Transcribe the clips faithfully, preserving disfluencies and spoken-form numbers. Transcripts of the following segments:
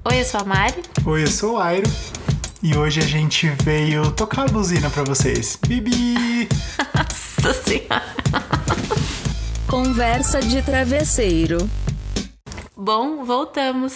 Oi, eu sou a Mari. Oi, eu sou o Airo. E hoje a gente veio tocar a buzina pra vocês. Bibi! Nossa senhora! Conversa de travesseiro. Bom, voltamos.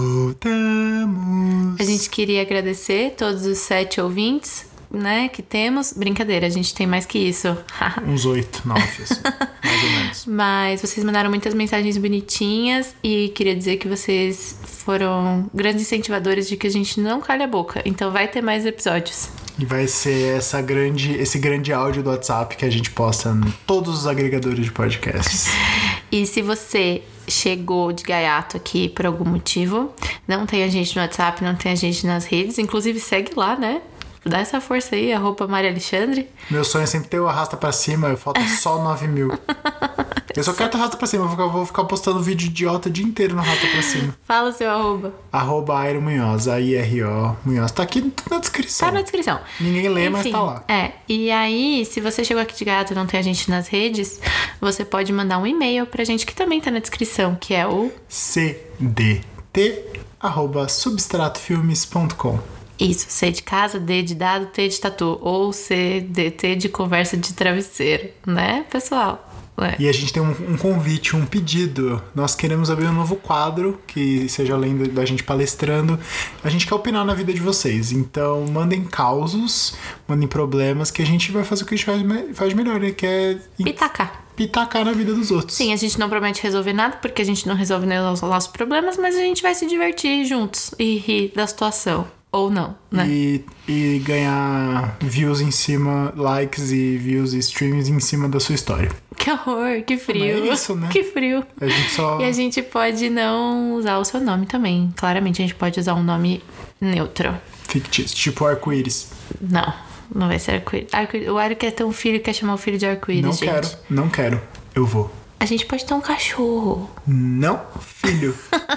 Voltamos. A gente queria agradecer todos os sete ouvintes, né, que temos. Brincadeira, a gente tem mais que isso. Uns oito, nove, assim, mais ou menos. Mas vocês mandaram muitas mensagens bonitinhas e queria dizer que vocês foram grandes incentivadores de que a gente não calha a boca. Então vai ter mais episódios. E vai ser essa grande, esse grande áudio do WhatsApp que a gente posta em todos os agregadores de podcasts. E se você chegou de gaiato aqui por algum motivo, não tem a gente no WhatsApp, não tem a gente nas redes, inclusive segue lá, né? Dá essa força aí, arroba Maria Alexandre. Meu sonho é sempre ter o arrasta pra cima, falta só nove mil. Eu só quero ter arrasta pra cima, eu vou ficar, vou ficar postando vídeo idiota o dia inteiro no arrasta pra cima. Fala seu arroba. Arroba Airo Munhoz, A I R O Munhoz. Tá aqui na descrição. Tá na descrição. Ninguém lê, Enfim, mas tá lá. É, e aí, se você chegou aqui de gato e não tem a gente nas redes, você pode mandar um e-mail pra gente que também tá na descrição, que é o C D T arroba substratofilmes ponto com. Isso, C de casa, D de dado, T de tatu. Ou C D T de conversa de travesseiro, né, pessoal? É. E a gente tem um, um convite, um pedido. Nós queremos abrir um novo quadro, que seja além da gente palestrando. A gente quer opinar na vida de vocês. Então, mandem causos, mandem problemas, que a gente vai fazer o que a gente faz, faz melhor, né? Que é Pitacar. pitacar na vida dos outros. Sim, a gente não promete resolver nada, porque a gente não resolve nem os nossos problemas, mas a gente vai se divertir juntos e rir da situação. Ou não, né? E, e ganhar views em cima, likes e views e streams em cima da sua história. Que horror, que frio. Mas é isso, né? Que frio. A gente só... E a gente pode não usar o seu nome também. Claramente, a gente pode usar um nome neutro. fictício, tipo arco-íris. Não, não vai ser arco-íris. Arco-íris. O Airo quer ter um filho e quer chamar o filho de arco-íris, Não gente. quero, não quero. Eu vou. A gente pode ter um cachorro. Não, filho.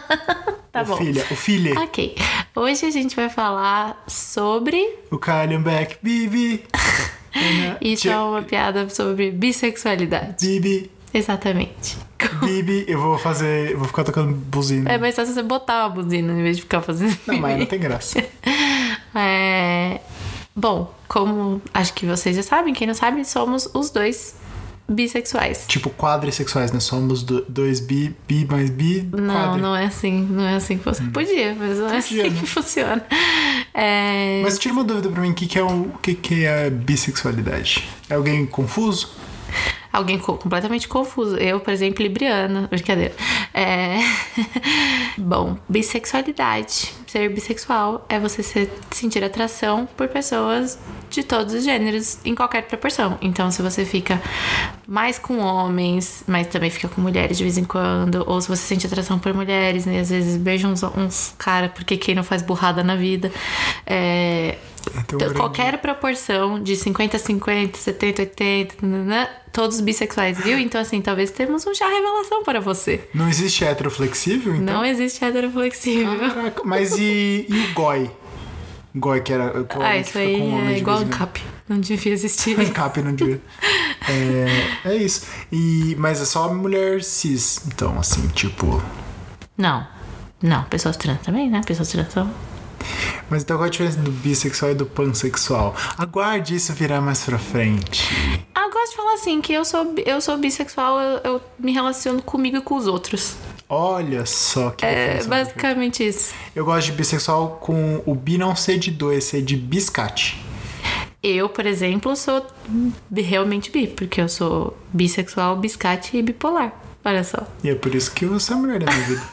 Tá o bom. Filha, o filho. Ok. Hoje a gente vai falar sobre... O Calhambeck, Bibi. Isso é uma piada sobre bissexualidade. Bibi, Exatamente. Bibi. Eu vou fazer, eu vou ficar tocando buzina. É mais fácil você botar uma buzina em vez de ficar fazendo... Não, mas não tem graça. É... Bom, como acho que vocês já sabem, quem não sabe, somos os dois bissexuais. Tipo quadrissexuais, né? Somos do, dois bi, bi mais bi, Não, quadri. não é assim, não é assim que você... Podia, mas não é Podia, assim né? que funciona. É... Mas tira uma dúvida pra mim, o que, que, é um, o que, que é bissexualidade? É alguém confuso? Alguém co- completamente confuso. Eu, por exemplo, libriana. Brincadeira. É... Bom, bissexualidade. Ser bissexual é você se- sentir atração por pessoas de todos os gêneros, em qualquer proporção. Então, se você fica mais com homens, mas também fica com mulheres de vez em quando, ou se você sente atração por mulheres, né? Às vezes beija uns, uns caras, porque quem não faz burrada na vida. É... Tem um Então, grande- qualquer proporção de cinquenta a cinquenta, setenta a oitenta, nananã, todos bissexuais, viu? Então, assim, talvez temos um chá revelação para você. Não existe heteroflexível, então? Não existe heteroflexível. Caraca, mas e, e o goi? Goi, que era... que o Ah, homem que isso fica aí com um homem é de igual vez em um quando. cap. Não devia existir. Cap não devia. É, é isso. E, mas é só mulher cis. Então, assim, tipo... Não. Não, pessoas trans também, né? Pessoas trans são... Mas então qual a diferença do bissexual e do pansexual? Aguarde isso virar mais pra frente. Ah, eu gosto de falar assim, que eu sou, eu sou bissexual, eu, eu me relaciono comigo e com os outros. Olha só que É definição basicamente isso. perfeita. Eu gosto de bissexual com o bi não ser de dois, ser de biscate. Eu, por exemplo, sou bi- realmente bi, porque eu sou bissexual, biscate e bipolar. Olha só. E é por isso que você é a mulher da minha vida.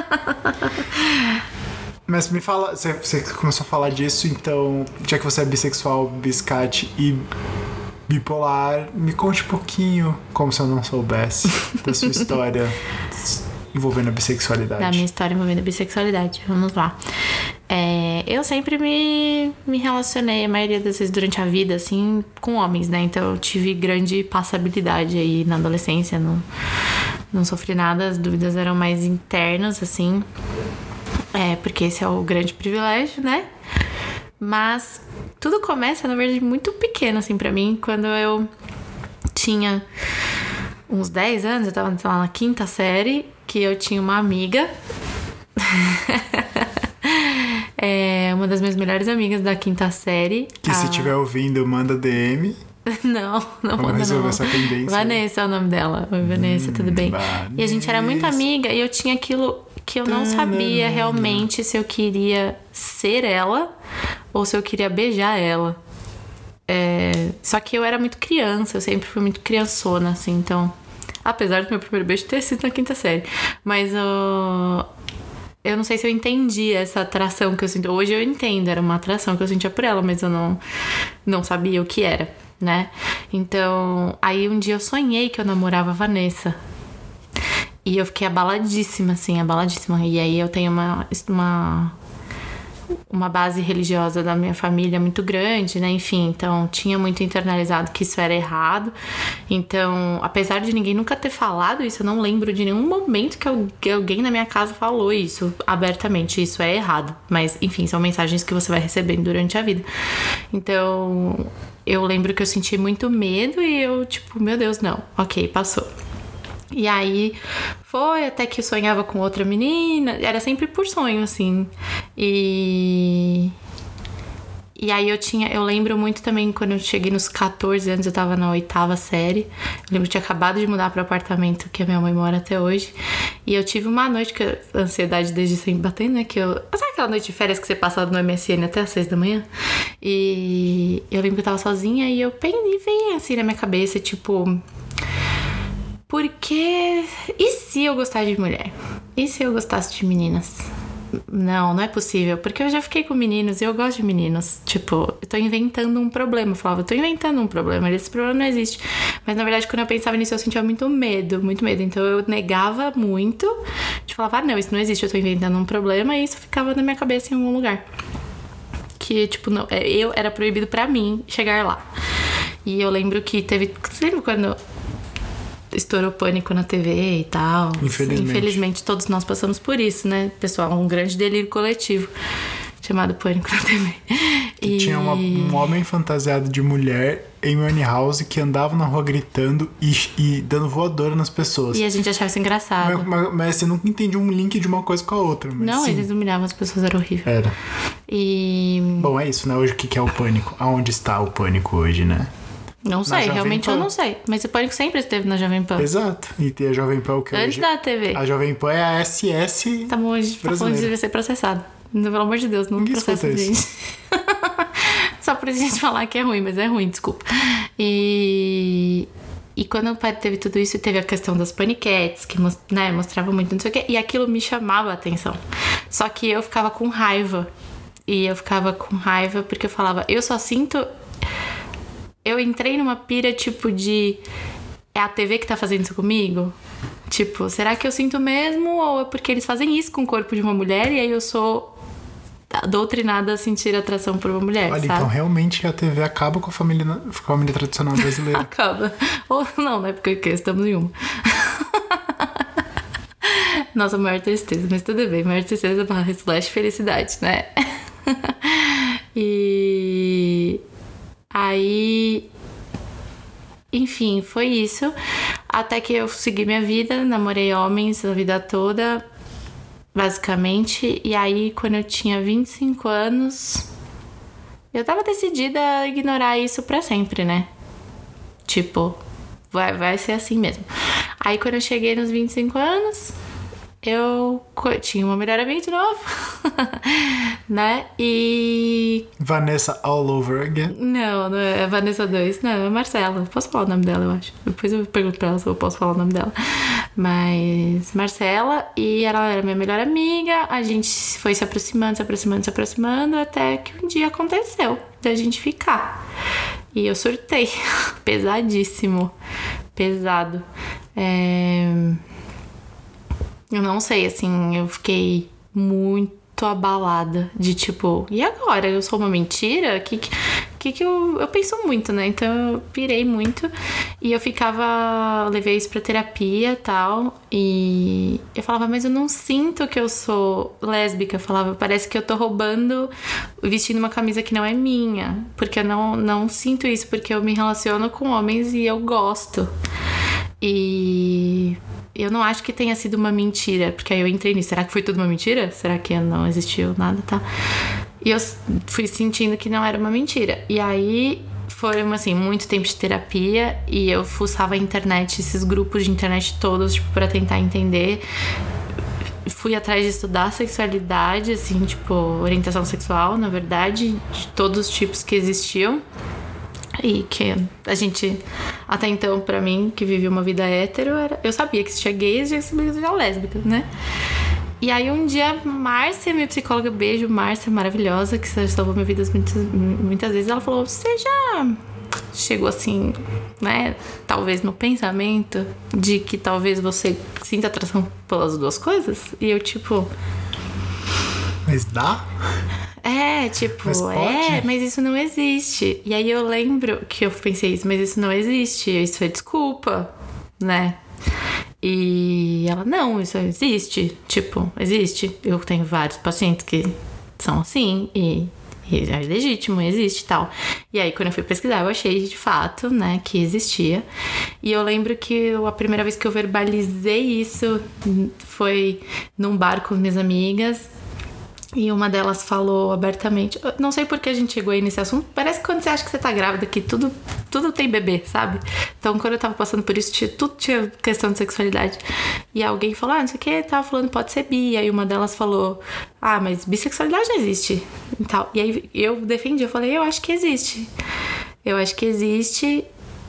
Mas me fala, você, você começou a falar disso, então, já que você é bissexual, biscate e bipolar, me conte um pouquinho, como se eu não soubesse, da sua história envolvendo a bissexualidade. Da minha história envolvendo a bissexualidade. Vamos lá. É, eu sempre me, me relacionei, a maioria das vezes durante a vida, assim, com homens, né? Então eu tive grande passabilidade aí na adolescência, não, não sofri nada, as dúvidas eram mais internas, assim. É, porque esse é o grande privilégio, né? Mas tudo começa, na verdade, muito pequeno, assim, pra mim. Quando eu tinha uns dez anos, eu tava lá na quinta série, que eu tinha uma amiga É uma das minhas melhores amigas da quinta série. Que a... se estiver ouvindo, manda D M. Não, não Vamos manda resolver não. essa tendência. Vanessa é o nome dela. Oi, Vanessa, hum, tudo bem? Vanessa. E a gente era muito amiga e eu tinha aquilo que eu não sabia realmente se eu queria ser ela ou se eu queria beijar ela. É... Só que eu era muito criança, eu sempre fui muito criançona, assim, então... Apesar do meu primeiro beijo ter sido na quinta série. Mas uh... eu não sei se eu entendi essa atração que eu sinto. Hoje eu entendo, era uma atração que eu sentia por ela, mas eu não, não sabia o que era, né? Então, aí um dia eu sonhei que eu namorava a Vanessa. E eu fiquei abaladíssima, assim, abaladíssima. E aí eu tenho uma... uma uma base religiosa da minha família muito grande, né? Enfim, então tinha muito internalizado que isso era errado. Então, apesar de ninguém nunca ter falado isso, eu não lembro de nenhum momento que alguém na minha casa falou isso abertamente. Isso é errado. Mas, enfim, são mensagens que você vai recebendo durante a vida. Então, eu lembro que eu senti muito medo e eu, tipo, meu Deus, não. Ok, passou. E aí foi até que eu sonhava com outra menina. Era sempre por sonho, assim. E... E aí eu tinha... Eu lembro muito também quando eu cheguei nos catorze anos, eu tava na oitava série. Eu lembro que eu tinha acabado de mudar pro apartamento que a minha mãe mora até hoje. E eu tive uma noite que a ansiedade desde sempre batendo, né? Que eu... Sabe aquela noite de férias que você passa no M S N até as seis da manhã? E eu lembro que eu tava sozinha e eu pensei assim na minha cabeça, tipo... Porque... E se eu gostar de mulher? E se eu gostasse de meninas? Não, não é possível. Porque eu já fiquei com meninos e eu gosto de meninos. Tipo, eu tô inventando um problema. Eu falava, eu tô inventando um problema. Esse problema não existe. Mas, na verdade, quando eu pensava nisso, eu sentia muito medo. Muito medo. Então, eu negava muito. De falar, ah, não, isso não existe. Eu tô inventando um problema. E isso ficava na minha cabeça em algum lugar. Que, tipo, não, eu era proibido pra mim chegar lá. E eu lembro que teve... Você lembra quando... estourou Pânico na T V e tal. Infelizmente. Infelizmente, todos nós passamos por isso, né, pessoal? Um grande delírio coletivo chamado Pânico na T V. E... Tinha uma, um homem fantasiado de mulher em Money House que andava na rua gritando e, e dando voadora nas pessoas. E a gente achava isso engraçado. Mas, mas, mas você nunca entendia um link de uma coisa com a outra. Mas não, sim. Eles humilhavam as pessoas, era horrível. Era. E... Bom, é isso, né? Hoje o que é o Pânico? Aonde está o Pânico hoje, né? Não sei, realmente Pan. Eu não sei. Mas o Pânico sempre esteve na Jovem Pan. Exato. E a Jovem Pan o que Antes hoje? da T V. A Jovem Pan é a S S Tá bom, a gente tá falando de devia ser processado. Pelo amor de Deus, não Ninguém processa a gente. Só pra gente falar que é ruim, mas é ruim, desculpa. E... E quando o pai teve tudo isso, teve a questão das paniquetes, que, né, mostrava muito, não sei o quê. E aquilo me chamava a atenção. Só que eu ficava com raiva. E eu ficava com raiva porque eu falava, eu só sinto... Eu entrei numa pira, tipo, de... É a T V que tá fazendo isso comigo? Tipo, será que eu sinto mesmo? Ou é porque eles fazem isso com o corpo de uma mulher e aí eu sou doutrinada a sentir atração por uma mulher, Olha, sabe? então realmente a T V acaba com a família, com a família tradicional brasileira. Acaba. Ou não, né? Porque estamos em uma. Nossa, maior tristeza. Mas tudo bem. Maior tristeza barra slash felicidade, né? E... Aí, enfim, foi isso. Até que eu segui minha vida, namorei homens a vida toda, basicamente. E aí, quando eu tinha vinte e cinco anos, eu tava decidida a ignorar isso pra sempre, né? Tipo, vai, vai ser assim mesmo. Aí, quando eu cheguei nos vinte e cinco anos... Eu tinha uma melhor amiga de novo, né? E... Vanessa all over again? Não, não é Vanessa dois. Não, é Marcela. Posso falar o nome dela, eu acho. Depois eu pergunto pra ela se eu posso falar o nome dela. Mas Marcela, e ela era minha melhor amiga. A gente foi se aproximando, se aproximando, se aproximando, até que um dia aconteceu da gente ficar. E eu surtei. Pesadíssimo. Pesado. É... Eu não sei, assim, eu fiquei muito abalada de tipo, e agora? Eu sou uma mentira? Que que, que eu, eu penso muito, né? Então eu pirei muito e eu ficava, eu levei isso pra terapia e tal, e eu falava, mas eu não sinto que eu sou lésbica. Eu falava, parece que eu tô roubando, vestindo uma camisa que não é minha, porque eu não, não sinto isso, porque eu me relaciono com homens e eu gosto. E... eu não acho que tenha sido uma mentira, porque aí eu entrei nisso. Será que foi tudo uma mentira? Será que não existiu nada, tá? E eu fui sentindo que não era uma mentira. E aí foi, assim, muito tempo de terapia. E eu fuçava a internet, esses grupos de internet todos, tipo, pra tentar entender. Fui atrás de estudar sexualidade, assim, tipo, orientação sexual, na verdade, de todos os tipos que existiam. E que a gente, até então, pra mim, que vivia uma vida hétero, era, eu sabia que existia gays e eu sabia que existia lésbica, né? E aí um dia, Márcia, minha psicóloga, beijo, Márcia, maravilhosa, que salvou minha vida muitas, muitas vezes, ela falou, você já chegou assim, né, talvez no pensamento de que talvez você sinta atração pelas duas coisas? E eu, tipo... Mas dá? É, tipo, mas é, mas isso não existe. E aí eu lembro que eu pensei isso, mas isso não existe, isso é desculpa, né? E ela, não, isso existe, tipo, existe. Eu tenho vários pacientes que são assim e, e é legítimo, existe e tal. E aí quando eu fui pesquisar eu achei de fato, né, que existia. E eu lembro que eu, a primeira vez que eu verbalizei isso foi num bar com minhas amigas. E uma delas falou abertamente, não sei por que a gente chegou aí nesse assunto, parece que quando você acha que você tá grávida, que tudo, tudo tem bebê, sabe? Então quando eu tava passando por isso, tinha, tudo tinha questão de sexualidade. E alguém falou, ah, não sei o que, tava falando, pode ser bi. E aí uma delas falou, ah, mas bissexualidade não existe. E, tal. E aí eu defendi, eu falei, eu acho que existe. Eu acho que existe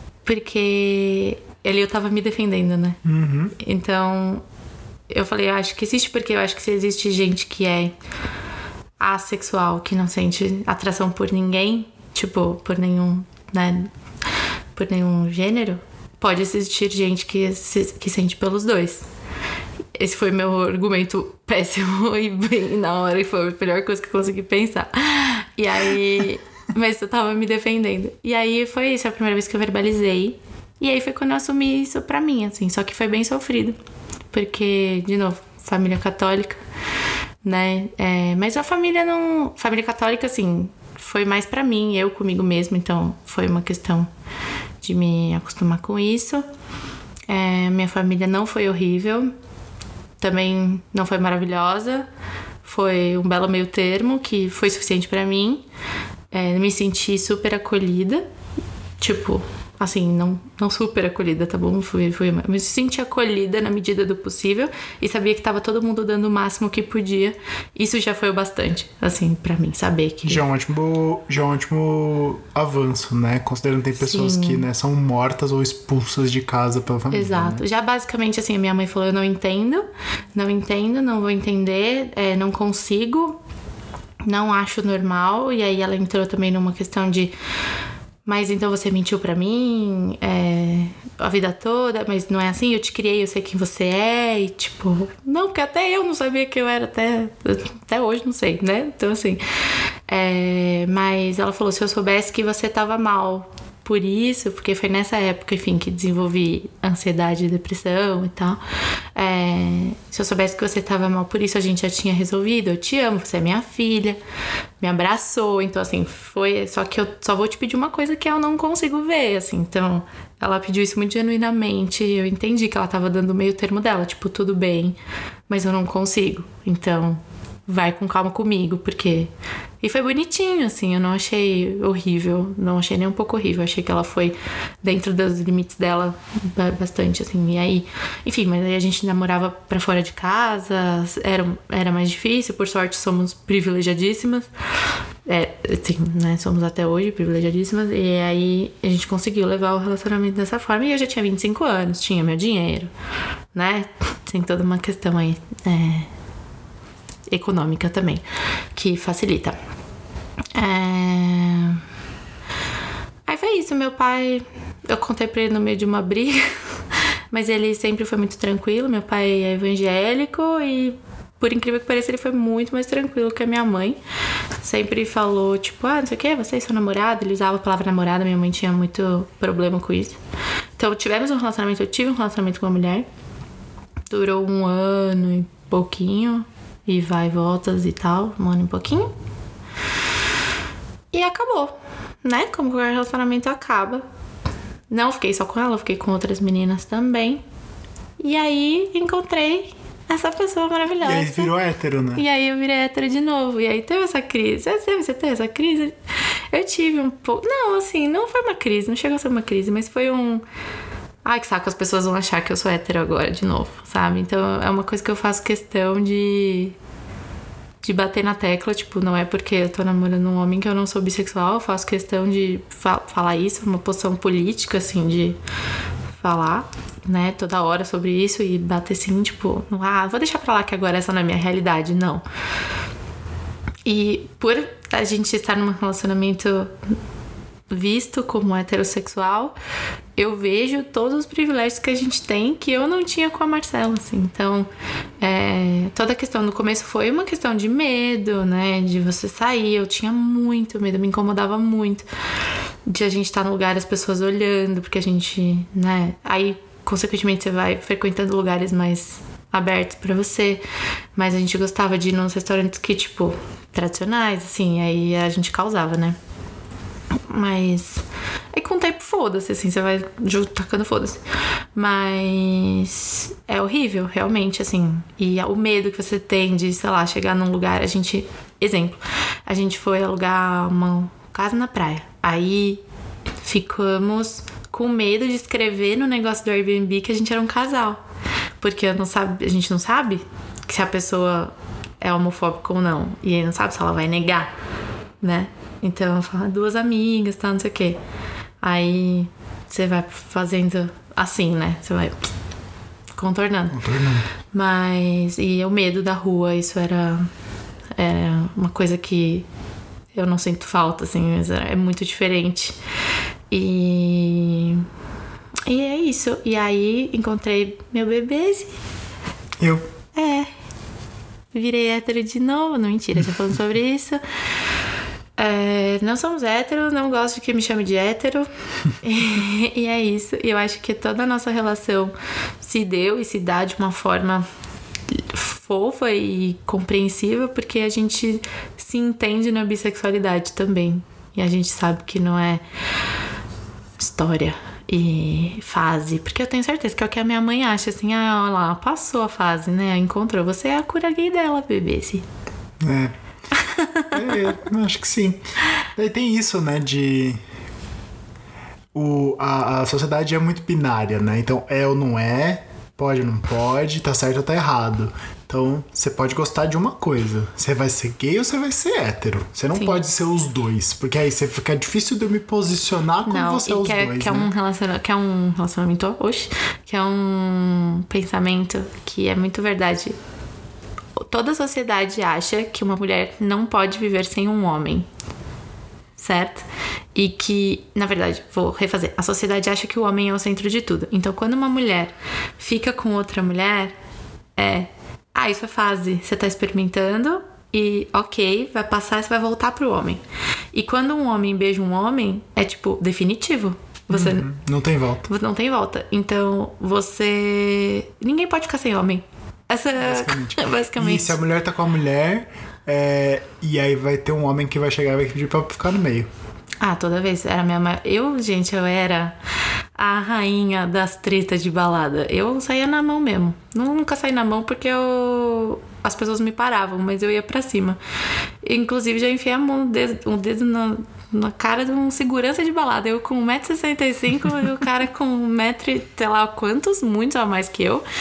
porque ali eu tava me defendendo, né? Uhum. Então... eu falei, eu acho que existe porque eu acho que se existe gente que é assexual, que não sente atração por ninguém, tipo, por nenhum, né, por nenhum gênero, pode existir gente que, se, que sente pelos dois. Esse foi meu argumento péssimo e bem na hora, e foi a melhor coisa que eu consegui pensar. E aí, mas eu tava me defendendo. E aí foi isso, a primeira vez que eu verbalizei. E aí foi quando eu assumi isso pra mim, assim, só que foi bem sofrido. Porque, de novo, família católica, né? É, mas a família não... família católica, assim, foi mais pra mim, eu comigo mesma. Então, foi uma questão de me acostumar com isso. É, minha família não foi horrível. Também não foi maravilhosa. Foi um belo meio termo que foi suficiente pra mim. É, me senti super acolhida. Tipo... assim, não, não super acolhida, tá bom? Fui, fui, mas me senti acolhida na medida do possível e sabia que tava todo mundo dando o máximo que podia. Isso já foi o bastante, assim, pra mim, saber que... Já é um ótimo, já é um ótimo avanço, né? Considerando que tem pessoas Sim. que, né, são mortas ou expulsas de casa pela família. Exato. Né? Já basicamente, assim, a minha mãe falou, eu não entendo, não entendo, não vou entender, é, não consigo, não acho normal. E aí ela entrou também numa questão de... mas então você mentiu pra mim é, a vida toda, mas não é assim, eu te criei, eu sei quem você é. E tipo, não, porque até eu não sabia que eu era, até, até hoje não sei, né? Então assim, é, mas ela falou, se eu soubesse que você tava mal por isso, porque foi nessa época, enfim, que desenvolvi ansiedade e depressão e tal, é, se eu soubesse que você tava mal por isso, a gente já tinha resolvido, eu te amo, você é minha filha, me abraçou. Então assim, foi, só que eu só vou te pedir uma coisa que eu não consigo ver, assim. Então ela pediu isso muito genuinamente, eu entendi que ela tava dando o meio termo dela, tipo, tudo bem, mas eu não consigo, então vai com calma comigo, porque... E foi bonitinho, assim, eu não achei horrível, não achei nem um pouco horrível, achei que ela foi dentro dos limites dela bastante, assim. E aí, enfim, mas aí a gente namorava pra fora de casa, era, era mais difícil, por sorte somos privilegiadíssimas, é, assim, né, somos até hoje privilegiadíssimas, e aí a gente conseguiu levar o relacionamento dessa forma, e eu já tinha vinte e cinco anos, tinha meu dinheiro, né, tem toda uma questão aí, é... econômica também, que facilita. É... Aí foi isso, meu pai, eu contei pra ele no meio de uma briga, mas ele sempre foi muito tranquilo. Meu pai é evangélico e, por incrível que pareça, ele foi muito mais tranquilo que a minha mãe. Sempre falou, tipo, ah, não sei o que, você e seu namorado. Ele usava a palavra namorada, minha mãe tinha muito problema com isso. Então tivemos um relacionamento, eu tive um relacionamento com uma mulher, durou um ano e pouquinho, e vai e voltas e tal, um ano e pouquinho. E acabou, né? Como qualquer relacionamento acaba. Não fiquei só com ela, fiquei com outras meninas também. E aí encontrei essa pessoa maravilhosa. E aí virou hétero, né? E aí eu virei hétero de novo. E aí teve essa crise. Você teve, você teve essa crise? Eu tive um pouco... Não, assim, não foi uma crise. Não chegou a ser uma crise, mas foi um... Ai, que saco, as pessoas vão achar que eu sou hétero agora de novo, sabe? Então é uma coisa que eu faço questão de... De bater na tecla. Tipo, não é porque eu tô namorando um homem que eu não sou bissexual. Eu faço questão de fa- falar isso. Uma posição política, assim, de... falar, né, toda hora sobre isso e bater assim, tipo, ah, vou deixar pra lá que agora essa não é a minha realidade, não. E por a gente estar num relacionamento visto como heterossexual, eu vejo todos os privilégios que a gente tem que eu não tinha com a Marcela, assim. Então, é, toda a questão no começo foi uma questão de medo, né, de você sair. Eu tinha muito medo, me incomodava muito de a gente estar no lugar, as pessoas olhando, porque a gente, né, aí consequentemente você vai frequentando lugares mais abertos pra você, mas a gente gostava de ir nos restaurantes que, tipo, tradicionais, assim, aí a gente causava, né. Mas aí com o tempo foda-se, assim, você vai tacando foda-se. Mas é horrível, realmente, assim. E o medo que você tem de, sei lá, chegar num lugar, a gente... Exemplo, a gente foi alugar uma casa na praia. Aí ficamos com medo de escrever no negócio do Airbnb que a gente era um casal. Porque eu não sabe, a gente não sabe se a pessoa é homofóbica ou não. E aí não sabe se ela vai negar, né? Então, eu falo, duas amigas, tá, não sei o quê. Aí, você vai fazendo assim, né? Você vai contornando. Contornando. Mas, e o medo da rua, isso era, era uma coisa que eu não sinto falta, assim, mas é muito diferente. E... E é isso. E aí, encontrei meu bebê. Eu. É. Virei hétero de novo. Não, mentira, já falando sobre isso. É, não somos héteros, não gosto de que me chame de hétero. e, e é isso. E eu acho que toda a nossa relação se deu e se dá de uma forma fofa e compreensível, porque a gente se entende na bissexualidade também. E a gente sabe que não é história e fase. Porque eu tenho certeza que é o que a minha mãe acha, assim, ah, olha lá, passou a fase, né? Encontrou. Você é a cura gay dela, bebê. -se. É. É, acho que sim. Daí tem isso, né, de... O, a, a sociedade é muito binária, né? Então, é ou não é, pode ou não pode, tá certo ou tá errado. Então, você pode gostar de uma coisa. Você vai ser gay ou você vai ser hétero. Você não Sim. pode ser os dois. Porque aí você fica difícil de eu me posicionar como não, você é os que é, dois, que né? É um relacionamento, que é um relacionamento... Oxe, que é um pensamento que é muito verdade. Toda a sociedade acha que uma mulher não pode viver sem um homem. Certo? E que, na verdade, vou refazer. A sociedade acha que o homem é o centro de tudo. Então, quando uma mulher fica com outra mulher, é... Ah, isso é fase. Você tá experimentando e, ok, vai passar e você vai voltar pro homem. E quando um homem beija um homem, é, tipo, definitivo. Você uhum. Não tem volta. Não tem volta. Então, você... Ninguém pode ficar sem homem. Essa basicamente. é basicamente. E se a mulher tá com a mulher, é... e aí vai ter um homem que vai chegar e vai pedir pra ficar no meio. Ah, toda vez. Era minha ma... Eu, gente, eu era a rainha das tretas de balada. Eu saía na mão mesmo. Nunca saí na mão porque eu... as pessoas me paravam, mas eu ia pra cima. Inclusive, já enfiei a mão, um dedo, um dedo na... na cara de um segurança de balada. Eu com um metro e sessenta e cinco e o cara com um metro e sei lá quantos, muitos a mais que eu.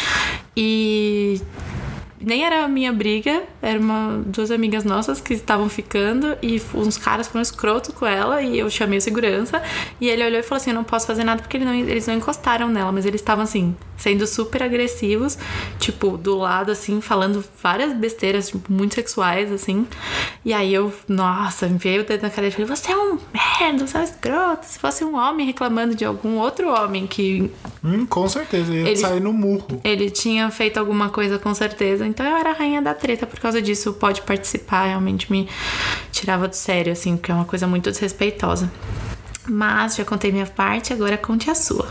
E nem era a minha briga, eram uma, duas amigas nossas que estavam ficando e uns caras foram escrotos com ela e eu chamei o segurança e ele olhou e falou assim, eu não posso fazer nada porque ele não, eles não encostaram nela, mas eles estavam assim, sendo super agressivos, tipo, do lado assim, falando várias besteiras, tipo, muito sexuais, assim. E aí eu, nossa, enfiei o dedo na cadeira e falei, você é um merda, você é um escroto. Se fosse um homem reclamando de algum outro homem que... Hum, com certeza, ia ele, sair no murro. Ele tinha feito alguma coisa com certeza, então eu era a rainha da treta por causa disso. Pode participar, realmente me tirava do sério, assim, porque é uma coisa muito desrespeitosa. Mas já contei minha parte, agora conte a sua.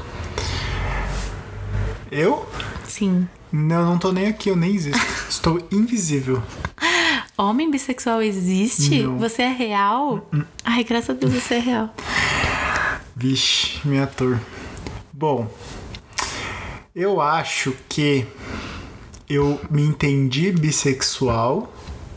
Eu? Sim. Não, não tô nem aqui, eu nem existo. Estou invisível. Homem bissexual existe? Não. Você é real? Uh-uh. Ai, graças a Deus você é real. Vixe, minha ator. Bom, Eu acho que eu me entendi bissexual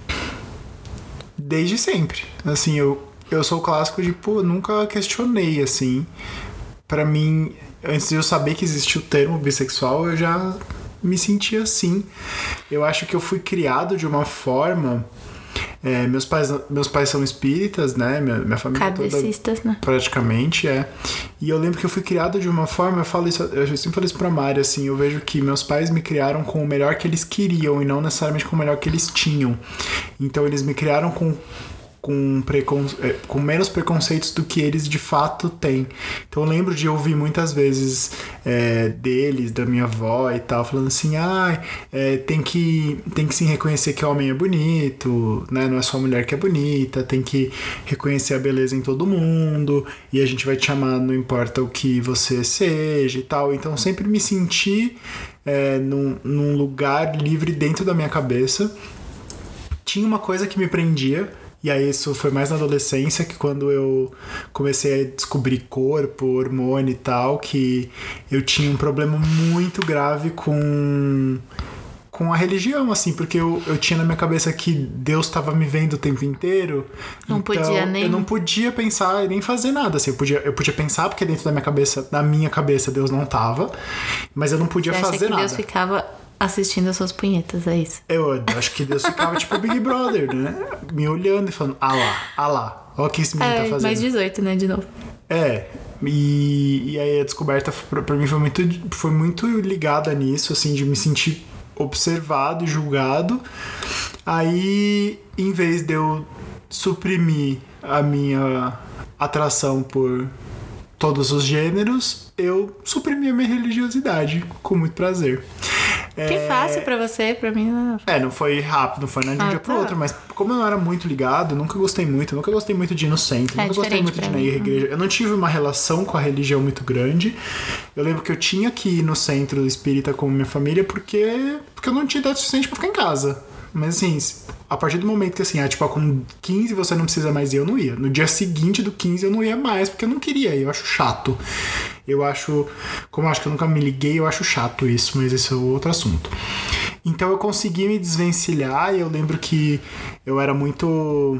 desde sempre. Assim, eu, eu sou o clássico de, pô, nunca questionei, assim. Pra mim, antes de eu saber que existia o termo bissexual, eu já me sentia assim. Eu acho que eu fui criado de uma forma... É, meus, pais, meus pais são espíritas, né? Minha, minha família Kardecistas, toda, né? Praticamente, é. E eu lembro que eu fui criado de uma forma, eu falo isso, eu sempre falei isso pra Mari, assim, eu vejo que meus pais me criaram com o melhor que eles queriam e não necessariamente com o melhor que eles tinham. Então eles me criaram com... Com, preconce... com menos preconceitos do que eles de fato têm. Então eu lembro de ouvir muitas vezes é, deles, da minha avó e tal, falando assim, ah, é, tem, que, tem que sim reconhecer que o homem é bonito, né? Não é só a mulher que é bonita, tem que reconhecer a beleza em todo mundo, e a gente vai te chamar não importa o que você seja e tal. Então eu sempre me senti é, num, num lugar livre dentro da minha cabeça. Tinha uma coisa que me prendia. E aí isso foi mais na adolescência, que quando eu comecei a descobrir corpo, hormônio e tal, que eu tinha um problema muito grave com, com a religião, assim, porque eu, eu tinha na minha cabeça que Deus estava me vendo o tempo inteiro. Não então podia nem... eu não podia pensar e nem fazer nada, assim, eu podia, eu podia pensar porque dentro da minha cabeça, na minha cabeça Deus não tava, mas eu não podia Você fazer acha que nada. Deus ficava assistindo as suas punhetas, é isso? Eu acho que Deus ficava tipo Big Brother, né? Me olhando e falando, ah lá, ah lá, olha o que esse menino É, tá fazendo. mais dezoito, né, de novo. É, e, e aí a descoberta pra, pra mim foi muito, foi muito ligada nisso, assim, de me sentir observado e julgado. Aí, em vez de eu suprimir a minha atração por todos os gêneros, eu suprimi a minha religiosidade com muito prazer. Que é... fácil pra você, pra mim não. É, não foi rápido, não foi de um Ah, dia pro tá. outro, mas como eu não era muito ligado, nunca gostei muito, nunca gostei muito de ir no centro, É nunca gostei diferente muito de ir pra na mim. igreja. Eu não tive uma relação com a religião muito grande. Eu lembro que eu tinha que ir no centro espírita com minha família porque, porque eu não tinha idade suficiente pra ficar em casa. Mas assim, a partir do momento que assim, ah, tipo, com quinze você não precisa mais ir, eu não ia. No dia seguinte do quinze eu não ia mais, porque eu não queria ir, eu acho chato. Eu acho, como eu acho que eu nunca me liguei, eu acho chato isso, mas esse é outro assunto. Então eu consegui me desvencilhar e eu lembro que eu era muito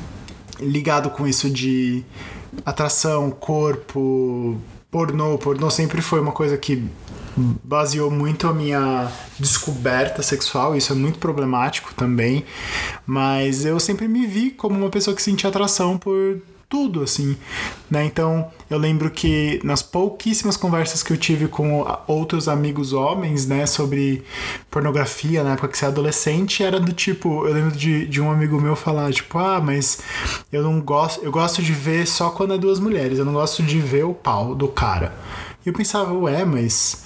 ligado com isso de atração, corpo, pornô. Pornô sempre foi uma coisa que baseou muito a minha descoberta sexual, isso é muito problemático também, mas eu sempre me vi como uma pessoa que sentia atração por tudo, assim, né? Então, eu lembro que nas pouquíssimas conversas que eu tive com outros amigos homens, né, sobre pornografia, na época que você é adolescente, era do tipo, eu lembro de, de um amigo meu falar, tipo, ah, mas eu não gosto, eu gosto de ver só quando é duas mulheres, eu não gosto de ver o pau do cara. E eu pensava, ué, mas...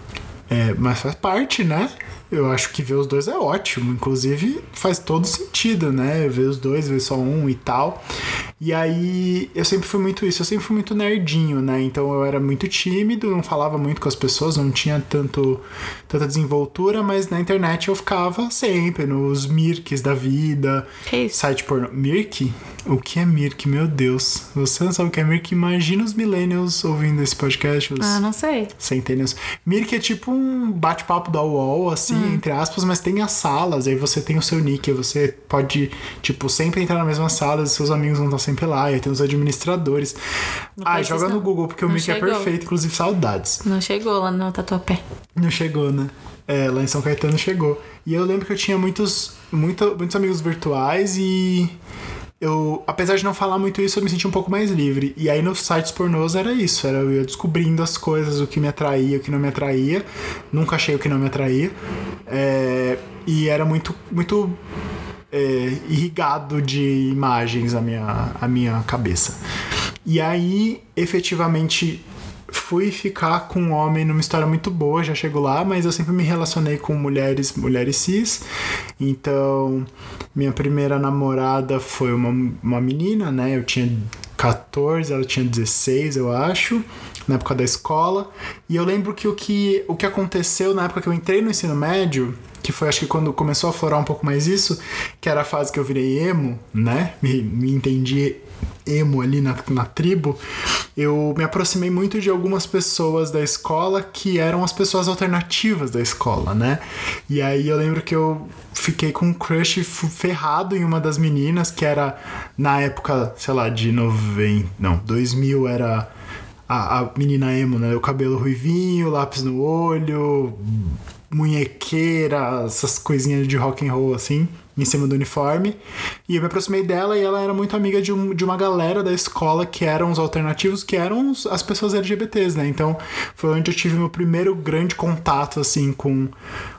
É, mas faz parte, né? Eu acho que ver os dois é ótimo. Inclusive, faz todo sentido, né? Ver os dois, ver só um e tal. E aí, eu sempre fui muito isso. Eu sempre fui muito nerdinho, né? Então, eu era muito tímido, não falava muito com as pessoas, não tinha tanto, tanta desenvoltura, mas na internet eu ficava sempre nos Mirks da vida. Que isso? Site pornô. Mirk? O que é Mirk? Meu Deus. Você não sabe o que é Mirk? Imagina os millennials ouvindo esse podcast. Os Ah, não sei. centennials. Mirk é tipo um bate-papo da U O L, assim, hum. entre aspas, mas tem as salas, aí você tem o seu nick, aí você pode, tipo, sempre entrar na mesma sala, e seus amigos vão estar sempre lá, e aí tem os administradores. Não Ah, conheço joga isso, no não. Google, porque o Não Mirk é chegou. perfeito, inclusive saudades. Não chegou lá no Tatuapé. Não chegou, né? É, lá em São Caetano chegou. E eu lembro que eu tinha muitos, muito, muitos amigos virtuais e... eu, apesar de não falar muito isso, eu me senti um pouco mais livre. E aí nos sites pornôs era isso, era eu ia descobrindo as coisas, o que me atraía, o que não me atraía. Nunca achei o que não me atraía. É, e era muito, muito é, irrigado de imagens a minha, a minha cabeça. E aí, efetivamente, fui ficar com um homem numa história muito boa, já chego lá, mas eu sempre me relacionei com mulheres, mulheres cis. Então, minha primeira namorada foi uma, uma menina, né? Eu tinha catorze, ela tinha dezesseis, eu acho, na época da escola. E eu lembro que o que, o que aconteceu na época que eu entrei no ensino médio, que foi acho que quando começou a florar um pouco mais isso, que era a fase que eu virei emo, né? Me, me entendi emo ali na, na tribo, eu me aproximei muito de algumas pessoas da escola que eram as pessoas alternativas da escola, né? E aí eu lembro que eu fiquei com um crush ferrado em uma das meninas, que era na época, sei lá, de noventa, não, dois mil era a, a menina emo, né? O cabelo ruivinho, lápis no olho, munhequeira, essas coisinhas de rock and roll assim, em cima do uniforme. E eu me aproximei dela e ela era muito amiga de, um, de uma galera da escola que eram os alternativos, que eram os, as pessoas L G B Ts, né? Então foi onde eu tive meu primeiro grande contato, assim, com,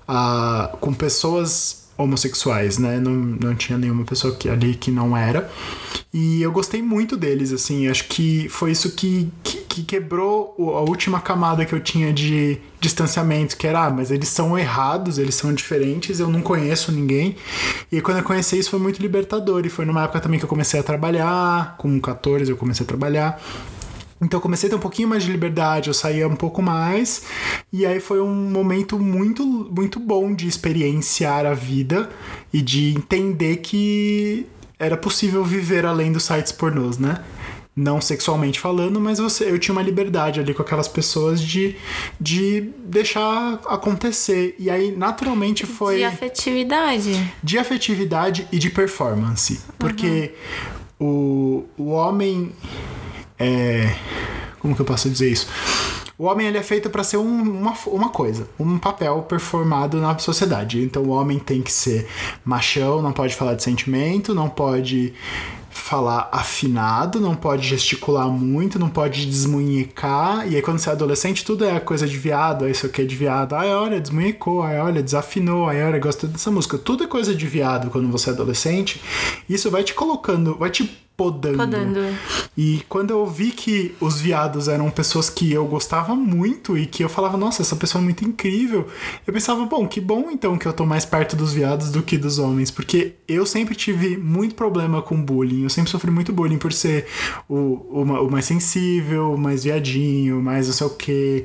a, com pessoas homossexuais, né? Não, não tinha nenhuma pessoa que, ali que não era. E eu gostei muito deles, assim. Acho que foi isso que, que, que quebrou a última camada que eu tinha de distanciamento, que era, ah, mas eles são errados, eles são diferentes, eu não conheço ninguém. E quando eu conheci isso foi muito libertador. E foi numa época também que eu comecei a trabalhar, com catorze eu comecei a trabalhar. Então eu comecei a ter um pouquinho mais de liberdade, eu saía um pouco mais, e aí foi um momento muito, muito bom de experienciar a vida e de entender que era possível viver além dos sites pornôs, né? Não sexualmente falando, mas você, eu tinha uma liberdade ali com aquelas pessoas de, de deixar acontecer. E aí, naturalmente, foi... De afetividade. De afetividade e de performance. Porque uhum. o, o homem... É, como que eu posso dizer isso? O homem ele é feito para ser um, uma, uma coisa, um papel performado na sociedade. Então o homem tem que ser machão, não pode falar de sentimento, não pode falar afinado, não pode gesticular muito, não pode desmunhecar. E aí quando você é adolescente, tudo é coisa de viado, aí isso aqui é de viado. Ai, olha, desmunhecou, ai, olha, desafinou, ai, olha, gosta dessa música. Tudo é coisa de viado quando você é adolescente. Isso vai te colocando, vai te podando. podando. E quando eu vi que os viados eram pessoas que eu gostava muito e que eu falava, nossa, essa pessoa é muito incrível, eu pensava, bom, que bom então que eu tô mais perto dos viados do que dos homens, porque eu sempre tive muito problema com bullying, eu sempre sofri muito bullying por ser o, o, o mais sensível, o mais viadinho, mais não sei o quê.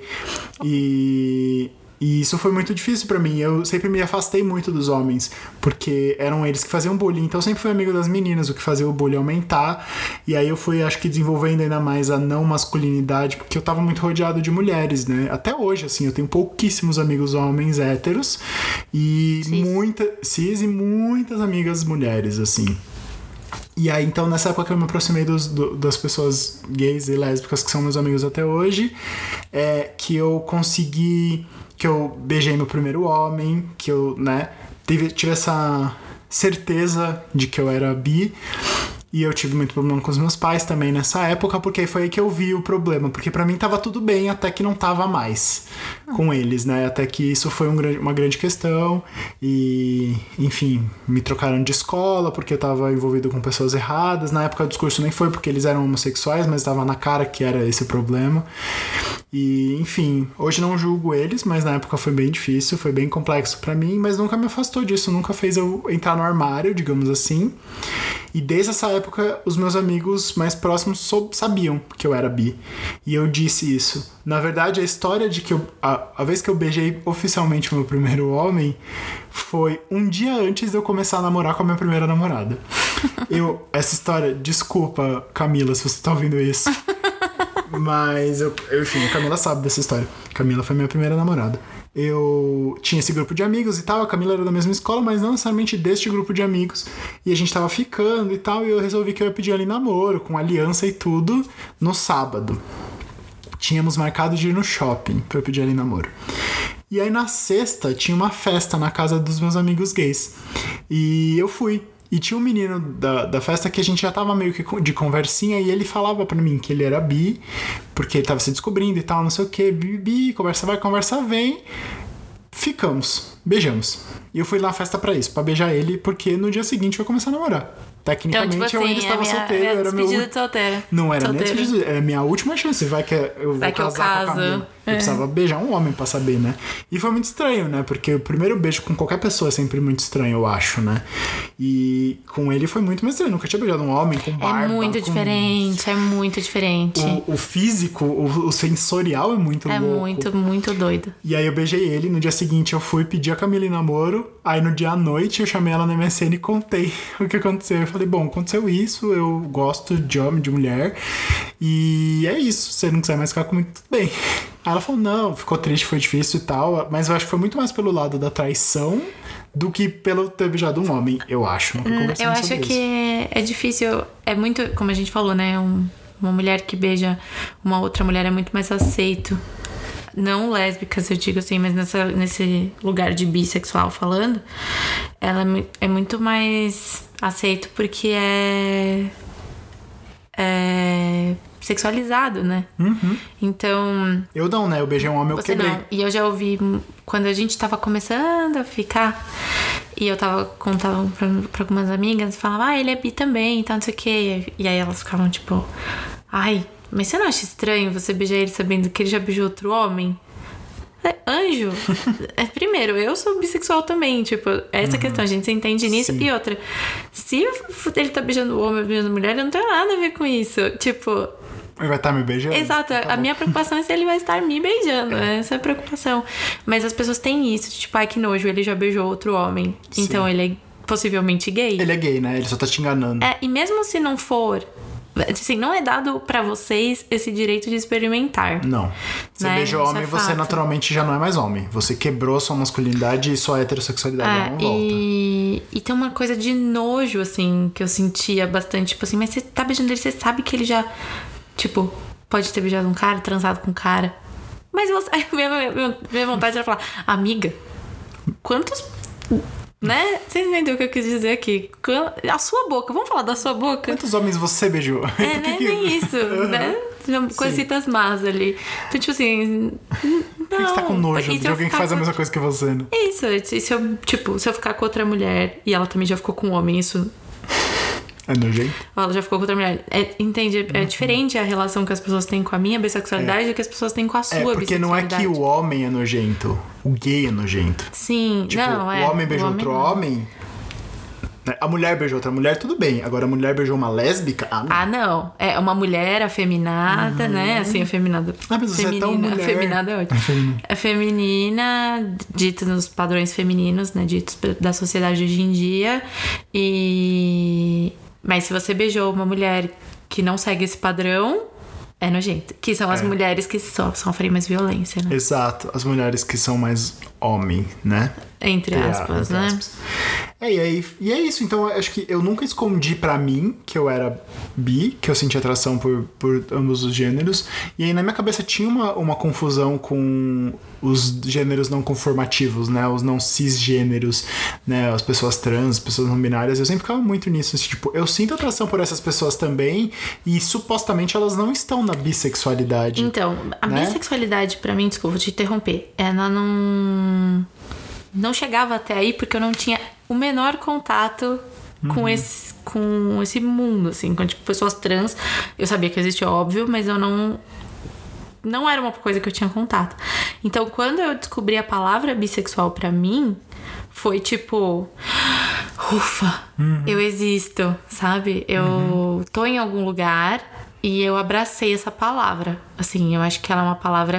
E... E isso foi muito difícil pra mim. Eu sempre me afastei muito dos homens, porque eram eles que faziam bullying. Então eu sempre fui amigo das meninas, o que fazia o bullying aumentar. E aí eu fui, acho que, desenvolvendo ainda mais a não masculinidade, porque eu tava muito rodeado de mulheres, né? Até hoje, assim, eu tenho pouquíssimos amigos homens héteros e cis. muita cis e muitas amigas mulheres, assim. E aí, então, nessa época que eu me aproximei dos, do, das pessoas gays e lésbicas que são meus amigos até hoje, é que eu consegui... que eu beijei meu primeiro homem, que eu, né, tive, tive essa certeza de que eu era bi. E eu tive muito problema com os meus pais também nessa época, porque foi aí que eu vi o problema. Porque pra mim tava tudo bem, até que não tava mais com eles, né? Até que isso foi um, uma grande questão. E, enfim, me trocaram de escola porque eu tava envolvido com pessoas erradas. Na época o discurso nem foi porque eles eram homossexuais, mas tava na cara que era esse o problema. E, enfim, hoje não julgo eles, mas na época foi bem difícil, foi bem complexo pra mim, mas nunca me afastou disso, nunca fez eu entrar no armário, digamos assim. E desde essa época, os meus amigos mais próximos sou, sabiam que eu era bi. E eu disse isso. Na verdade, a história de que eu... A, a vez que eu beijei oficialmente o meu primeiro homem foi um dia antes de eu começar a namorar com a minha primeira namorada. Eu... Essa história... Desculpa, Camila, se você tá ouvindo isso. Mas, eu, enfim, a Camila sabe dessa história. Camila foi minha primeira namorada. Eu tinha esse grupo de amigos e tal, a Camila era da mesma escola, mas não necessariamente deste grupo de amigos. E a gente tava ficando e tal, e eu resolvi que eu ia pedir ela em namoro, com aliança e tudo, no sábado. Tínhamos marcado de ir no shopping pra eu pedir ela em namoro. E aí na sexta tinha uma festa na casa dos meus amigos gays. E eu fui. E tinha um menino da, da festa que a gente já tava meio que de conversinha, e ele falava pra mim que ele era bi, porque ele tava se descobrindo e tal, não sei o que, bi, bi, conversa vai, conversa vem. Ficamos, beijamos. E eu fui lá na festa pra isso, pra beijar ele, porque no dia seguinte eu ia começar a namorar. Tecnicamente, então, tipo assim, eu ainda estava minha, solteiro. minha era meu... de solteira. Não era solteiro. nem despedida, era minha última chance. Vai que eu vou vai que casar eu com a Camila. Eu é. precisava beijar um homem pra saber, né? E foi muito estranho, né? Porque o primeiro beijo com qualquer pessoa é sempre muito estranho, eu acho, né? E com ele foi muito mais estranho. Eu nunca tinha beijado um homem com barba. É muito com... diferente, é muito diferente. O, o físico, o, o sensorial é muito é louco. É muito, muito doido. E aí eu beijei ele. No dia seguinte eu fui pedir a Camila em namoro. Aí no dia à noite eu chamei ela na M S N e contei o que aconteceu. Eu falei, bom, aconteceu isso, eu gosto de homem, de mulher. E é isso, se você não quiser mais ficar comigo, tudo bem. Aí ela falou, não, ficou triste, foi difícil e tal. Mas eu acho que foi muito mais pelo lado da traição do que pelo ter beijado um homem, eu acho. Eu acho que é difícil, é muito, como a gente falou, né? Um, uma mulher que beija uma outra mulher é muito mais aceito. Não lésbicas, eu digo assim, mas nessa, nesse lugar de bissexual falando, ela é muito mais aceito porque é, é sexualizado, né? Uhum. Então... Eu não, né? Eu beijei um homem, eu você quebrei. Não. E eu já ouvi, quando a gente tava começando a ficar, e eu tava contando pra, pra algumas amigas, falava, ah, ele é bi também, então não sei o quê. E aí elas ficavam tipo, ai... Mas você não acha estranho você beijar ele sabendo que ele já beijou outro homem? É, anjo. É, primeiro, eu sou bissexual também. Tipo, essa uhum. questão, a gente se entende nisso. Sim. E outra, se ele tá beijando homem, beijando mulher, eu não tenho nada a ver com isso. Tipo... Ele vai estar me beijando? Exato. Tá a bom. minha preocupação é se ele vai estar me beijando. É. Essa é a preocupação. Mas as pessoas têm isso. Tipo, ai, que nojo, ele já beijou outro homem. Sim. Então ele é possivelmente gay. Ele é gay, né? Ele só tá te enganando. É, e mesmo se não for... Assim, não é dado pra vocês esse direito de experimentar. Não. Você né? beijou homem, é você fato. naturalmente já não é mais homem. Você quebrou sua masculinidade e sua heterossexualidade é, não volta. E... e tem uma coisa de nojo, assim, que eu sentia bastante. Tipo assim, mas você tá beijando ele, você sabe que ele já... Tipo, pode ter beijado um cara, transado com um cara. Mas você... Aí minha, minha, minha vontade era falar, amiga, quantos... Né? Vocês entenderam o que eu quis dizer aqui? A sua boca, vamos falar da sua boca? Quantos homens você beijou? É, né? Nem isso, né? Coisitas más ali. Então, tipo assim. Não. Por que você tá com nojo de alguém que faz com... a mesma coisa que você, né? Isso, e se eu, tipo, se eu ficar com outra mulher e ela também já ficou com um homem, isso. É nojento? Ela já ficou com outra mulher. É, entende? É uhum. diferente a relação que as pessoas têm com a minha bissexualidade é. do que as pessoas têm com a sua bissexualidade. É, porque não é que o homem é nojento. O gay é nojento. Sim, tipo, não, é. O homem beijou o homem outro não. homem... A mulher beijou outra mulher, tudo bem. Agora a mulher beijou uma lésbica? Ah, não. Ah, não. É uma mulher afeminada, uhum. né? Assim, afeminada. Ah, mas você é tão mulher. Afeminada é ótimo. É feminina, dita nos padrões femininos, né? Ditos da sociedade hoje em dia. E... Mas se você beijou uma mulher que não segue esse padrão, é nojento. Que são as é. mulheres que so, sofrem mais violência, né? Exato. As mulheres que são mais homem, né? Entre aspas, é, entre né? Aspas. É, e, aí, e é isso. Então, eu acho que eu nunca escondi pra mim que eu era bi, que eu sentia atração por, por ambos os gêneros. E aí, na minha cabeça, tinha uma, uma confusão com os gêneros não conformativos, né? Os não cisgêneros, né? As pessoas trans, as pessoas não binárias. Eu sempre ficava muito nisso. Assim, tipo, eu sinto atração por essas pessoas também e, supostamente, elas não estão na bissexualidade. Então, a né? bissexualidade, pra mim, desculpa, vou te interromper, ela não... não chegava até aí porque eu não tinha o menor contato uhum. com, esse, com esse mundo, assim, com tipo, pessoas trans. Eu sabia que existia, óbvio, mas eu não... Não era uma coisa que eu tinha contato. Então, quando eu descobri a palavra bissexual pra mim, foi tipo... Ufa, uhum. eu existo, sabe? Eu uhum. tô em algum lugar e eu abracei essa palavra. Assim, eu acho que ela é uma palavra...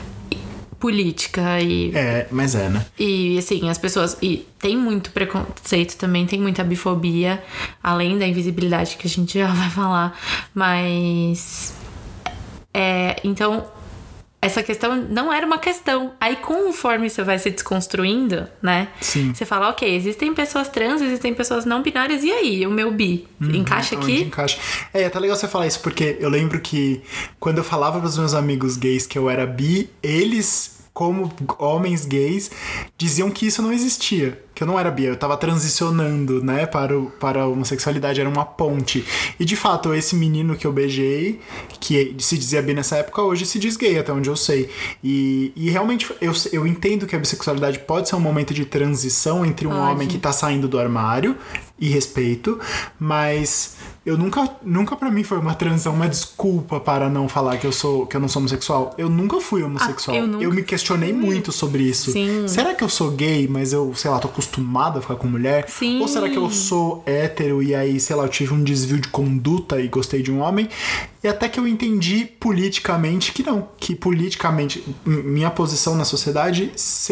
política e... É, mas é, né? E, assim, as pessoas... E tem muito preconceito também, tem muita bifobia, além da invisibilidade que a gente já vai falar. Mas... É, então, essa questão não era uma questão. Aí, conforme você vai se desconstruindo, né? Sim. Você fala, ok, existem pessoas trans, existem pessoas não binárias, e aí? O meu bi? Uhum, encaixa aqui? Encaixa. É, é até legal você falar isso, porque eu lembro que quando eu falava pros meus amigos gays que eu era bi, eles... como homens gays, diziam que isso não existia. Que eu não era bi, eu tava transicionando, né, para, o, para a homossexualidade, era uma ponte. E, de fato, esse menino que eu beijei, que se dizia bi nessa época, hoje se diz gay, até onde eu sei. E, e realmente, eu, eu entendo que a bissexualidade pode ser um momento de transição entre um pode. homem que tá saindo do armário, e respeito, mas... Eu nunca, nunca pra mim foi uma transição, uma desculpa para não falar que eu sou, que eu não sou homossexual. Eu nunca fui homossexual. Ah, eu, nunca... eu me questionei muito sobre isso. Sim. Será que eu sou gay, mas eu, sei lá, tô acostumado a ficar com mulher? Sim. Ou será que eu sou hétero e aí, sei lá, eu tive um desvio de conduta e gostei de um homem? E até que eu entendi politicamente que não. Que politicamente, minha posição na sociedade sempre,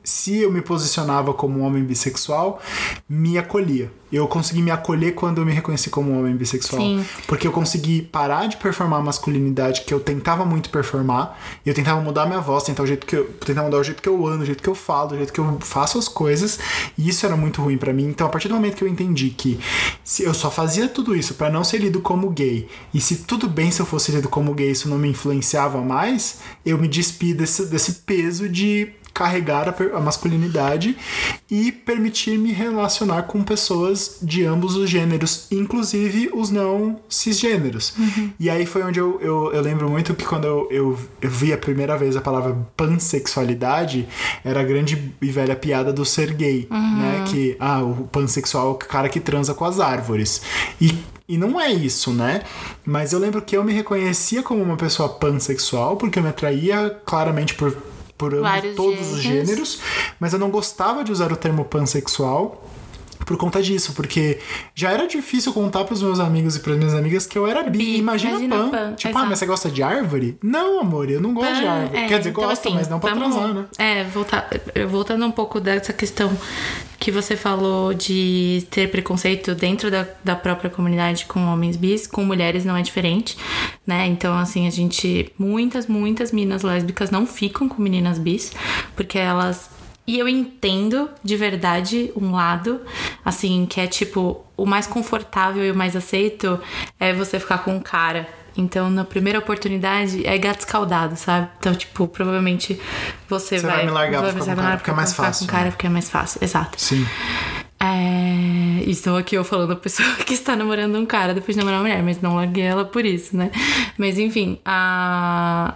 se eu me posicionava como um homem bissexual, me acolhia. Eu consegui me acolher quando eu me reconheci como um homem bissexual. Sim. Porque eu consegui parar de performar a masculinidade que eu tentava muito performar. E eu tentava mudar minha voz, tentar, o jeito que eu, tentar mudar o jeito que eu ando, o jeito que eu falo, o jeito que eu faço as coisas. E isso era muito ruim pra mim. Então, a partir do momento que eu entendi que se eu só fazia tudo isso pra não ser lido como gay, e se tudo bem se eu fosse lido como gay, isso não me influenciava mais, eu me despi desse, desse peso de carregar a, a masculinidade e permitir-me relacionar com pessoas de ambos os gêneros, inclusive os não cisgêneros. Uhum. E aí foi onde eu, eu, eu lembro muito que quando eu, eu, eu vi a primeira vez a palavra pansexualidade, era a grande e velha piada do ser gay, uhum. né? Que, ah, o pansexual é o cara que transa com as árvores. E E não é isso, né? Mas eu lembro que eu me reconhecia como uma pessoa pansexual, porque eu me atraía claramente por, por ambos, todos gêneros. os gêneros, mas eu não gostava de usar o termo pansexual por conta disso, porque já era difícil contar pros meus amigos e pras minhas amigas que eu era bi. bi imagina, imagina pan. pan. Tipo, exato. Ah, mas você gosta de árvore? Não, amor, eu não gosto pan, de árvore. É, Quer dizer, então, gosto, assim, mas não pra vamos, transar, né? É, voltar, voltando um pouco dessa questão que você falou de ter preconceito dentro da, da própria comunidade com homens bis, com mulheres não é diferente, né? Então, assim, a gente... Muitas, muitas meninas lésbicas não ficam com meninas bis, porque elas... E eu entendo de verdade um lado, assim, que é tipo, o mais confortável e o mais aceito é você ficar com um cara. Então, na primeira oportunidade, é gato escaldado, sabe? Então, tipo, provavelmente você, você vai... vai me largar pra ficar com cara porque é mais fácil. Com cara né? porque é mais fácil, exato. Sim. É... Estou aqui eu falando a pessoa que está namorando um cara depois de namorar uma mulher, mas não larguei ela por isso, né? Mas, enfim, a...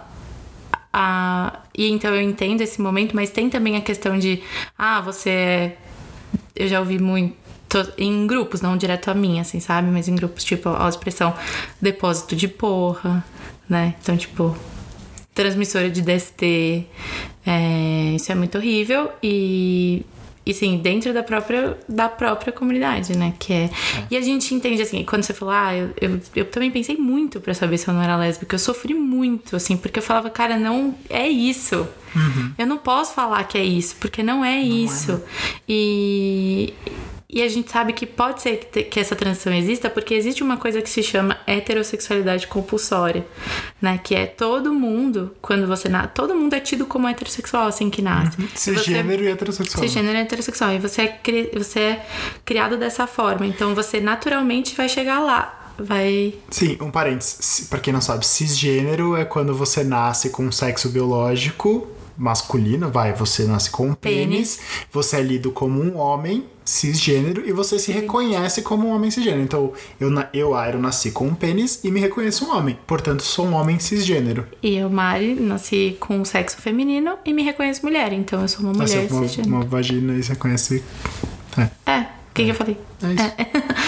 Ah, e então eu entendo esse momento, mas tem também a questão de ah, você é... eu já ouvi muito em grupos, não direto a mim, assim, sabe? Mas em grupos, tipo, a expressão depósito de porra, né? Então, tipo, transmissora de D S T, é... isso é muito horrível e... E sim, dentro da própria, da própria comunidade, né? Que é... é. E a gente entende, assim, quando você falou, ah, eu, eu, eu também pensei muito pra saber se eu não era lésbica. Eu sofri muito, assim, porque eu falava, cara, não é isso. Uhum. Eu não posso falar que é isso, porque não é não isso. É, não. E... E a gente sabe que pode ser que, te, que essa transição exista porque existe uma coisa que se chama heterossexualidade compulsória, né? Que é todo mundo, quando você nasce... Todo mundo é tido como heterossexual, assim que nasce. Uhum. Cisgênero e, e heterossexual. Cisgênero e heterossexual. E você é, cri, você é criado dessa forma. Então, você naturalmente vai chegar lá. Vai... Sim, um parênteses. Pra quem não sabe, cisgênero é quando você nasce com um sexo biológico masculino, vai, você nasce com um pênis, pênis, você é lido como um homem cisgênero e você se reconhece como um homem cisgênero. Então, eu, eu Airo, nasci com um pênis e me reconheço um homem. Portanto, sou um homem cisgênero. E eu, Mari, nasci com um sexo feminino e me reconheço mulher. Então, eu sou uma mulher nasci uma, cisgênero. Uma vagina e se reconhece... É, é. o que, é. que eu falei? É isso. É.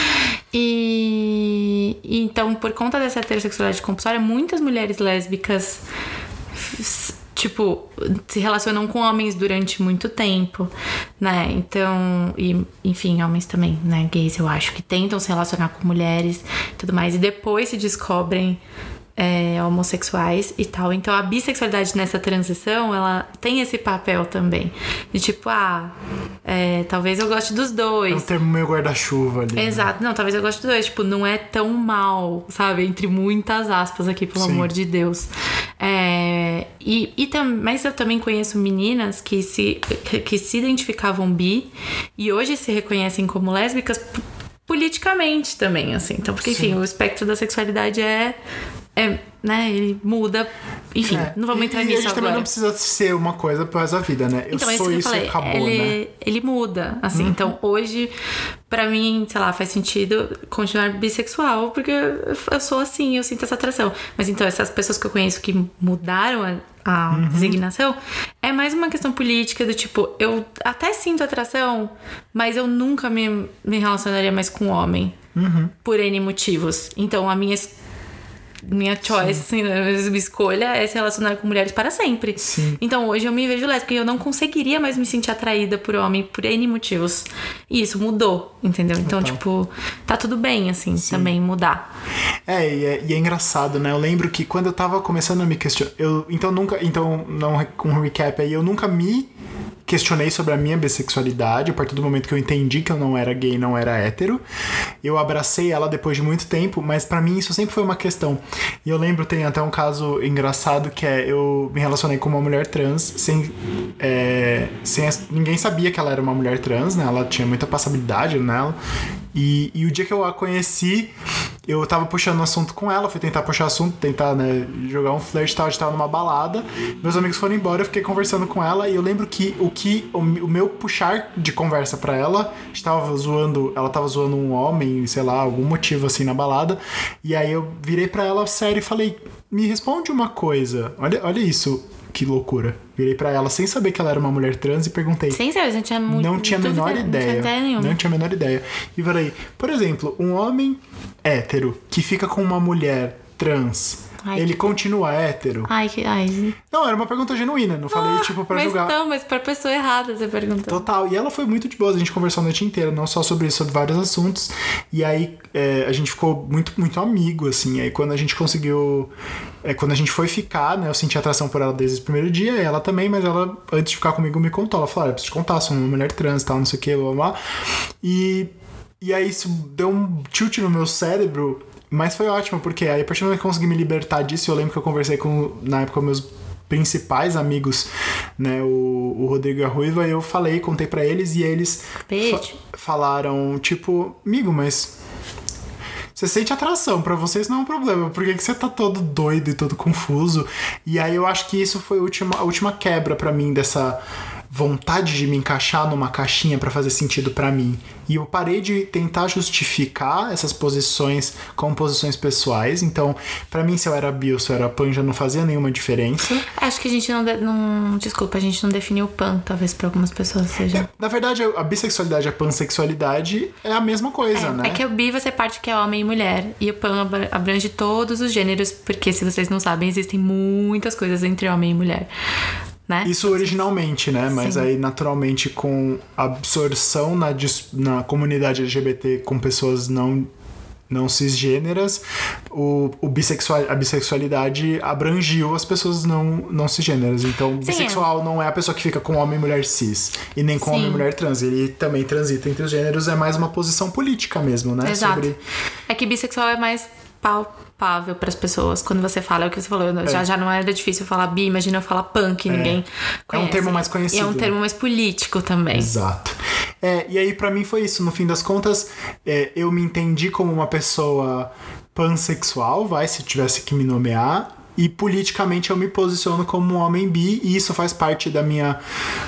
E, e então, por conta dessa heterossexualidade compulsória, muitas mulheres lésbicas... tipo, se relacionam com homens durante muito tempo, né? Então, e, enfim, homens também, né? Gays, eu acho, que tentam se relacionar com mulheres e tudo mais. E depois se descobrem é, homossexuais e tal. Então, a bissexualidade nessa transição, ela tem esse papel também. De tipo, ah, é, talvez eu goste dos dois. É um termo meio guarda-chuva ali. Exato. Né? Não, talvez eu goste dos dois. Tipo, não é tão mal, sabe? Entre muitas aspas aqui, pelo Sim. amor de Deus. É, e, e tam, mas eu também conheço meninas que se, que, que se identificavam bi e hoje se reconhecem como lésbicas p- politicamente também, assim. Então, porque, enfim, Sim. o espectro da sexualidade é... É, né, ele muda. Enfim, é. não vamos entrar e nisso agora. E a gente agora. também não precisa ser uma coisa pro resto da vida, né? Eu então, sou isso, isso que eu falei, e acabou, ele, né? Ele muda, assim. Uhum. Então, hoje, pra mim, sei lá, faz sentido continuar bissexual, porque eu sou assim, eu sinto essa atração. Mas, então, essas pessoas que eu conheço que mudaram a, a uhum. designação, é mais uma questão política do tipo, eu até sinto atração, mas eu nunca me, me relacionaria mais com um homem. Uhum. Por N motivos. Então, a minha... Minha choice, assim, minha escolha é se relacionar com mulheres para sempre. Sim. Então hoje eu me vejo lésbica e eu não conseguiria mais me sentir atraída por homem por N motivos. E isso mudou, entendeu? Então, Total. tipo, tá tudo bem, assim, Sim. também mudar. É e, é, e é engraçado, né? Eu lembro que quando eu tava começando a me questionar... Eu, então, nunca... Então, não, com um recap aí, eu nunca me... questionei sobre a minha bissexualidade, a partir do momento que eu entendi que eu não era gay, não era hétero. Eu abracei ela depois de muito tempo, mas pra mim isso sempre foi uma questão. E eu lembro, tem até um caso engraçado, que é, eu me relacionei com uma mulher trans, sem, é, sem ninguém sabia que ela era uma mulher trans, né? Ela tinha muita passabilidade nela. E, e o dia que eu a conheci, eu tava puxando um assunto com ela, fui tentar puxar assunto, tentar, né, jogar um flirt e tal, a gente tava numa balada, meus amigos foram embora, eu fiquei conversando com ela, e eu lembro que o que o, o meu puxar de conversa pra ela, a gente tava zoando, ela tava zoando um homem, sei lá, algum motivo assim na balada, e aí eu virei pra ela sério e falei, me responde uma coisa, olha, olha isso. Que loucura. Virei pra ela sem saber que ela era uma mulher trans e perguntei. Sem saber, não tinha muito. Não tinha a menor dúvida, ideia. Não tinha ideia nenhuma. Não tinha a menor ideia. E falei, por exemplo, um homem hétero que fica com uma mulher trans, ai, ele que... continua hétero? Ai, que. Ai. Não, era uma pergunta genuína. Não falei, ah, tipo, pra mas julgar. Não, mas pra pessoa errada você perguntou. Total. E ela foi muito de boa. A gente conversou a noite inteira, não só sobre isso, sobre vários assuntos. E aí é, a gente ficou muito, muito amigo, assim. Aí quando a gente conseguiu. É, quando a gente foi ficar, né? Eu senti atração por ela desde o primeiro dia, e ela também, mas ela, antes de ficar comigo, me contou. Ela falou: ah, eu preciso te contar, sou uma mulher trans e tal, não sei o que, blá blá. E, e aí isso deu um tilt no meu cérebro, mas foi ótimo, porque aí a partir do momento que eu consegui me libertar disso, eu lembro que eu conversei com, na época, meus principais amigos, né, o, o Rodrigo e a Ruiva, e eu falei, contei pra eles, e eles fa- falaram, tipo, amigo, mas você sente atração, pra vocês não é um problema, por que que você tá todo doido e todo confuso? E aí eu acho que isso foi a última, a última quebra pra mim dessa vontade de me encaixar numa caixinha pra fazer sentido pra mim. E eu parei de tentar justificar essas posições como posições pessoais. Então, pra mim, se eu era bi ou se eu era pan, já não fazia nenhuma diferença. Acho que a gente não... De, não desculpa, a gente não definiu pan, talvez pra algumas pessoas seja. É, na verdade, a bissexualidade e a pansexualidade é a mesma coisa, é, né? É que o bi você parte que é homem e mulher. E o pan abrange todos os gêneros, porque se vocês não sabem, existem muitas coisas entre homem e mulher. Né? Isso originalmente, né? Mas Sim. aí, naturalmente, com absorção na, na comunidade L G B T com pessoas não, não cisgêneras, o, o bissexual, a bissexualidade abrangiu as pessoas não, não cisgêneras. Então, Sim, bissexual é. não é a pessoa que fica com homem e mulher cis, e nem com Sim. homem e mulher trans. Ele também transita entre os gêneros, é mais uma posição política mesmo, né? Exato. Sobre... É que bissexual é mais palpável para as pessoas. Quando você fala, é o que você falou, é. já, já não era difícil falar bi, imagina eu falar punk, é. ninguém conhece. É um termo mais conhecido. E é um termo mais político também. Exato. É, e aí pra mim foi isso, no fim das contas, é, eu me entendi como uma pessoa pansexual, vai, se tivesse que me nomear, e politicamente eu me posiciono como um homem bi, e isso faz parte da minha,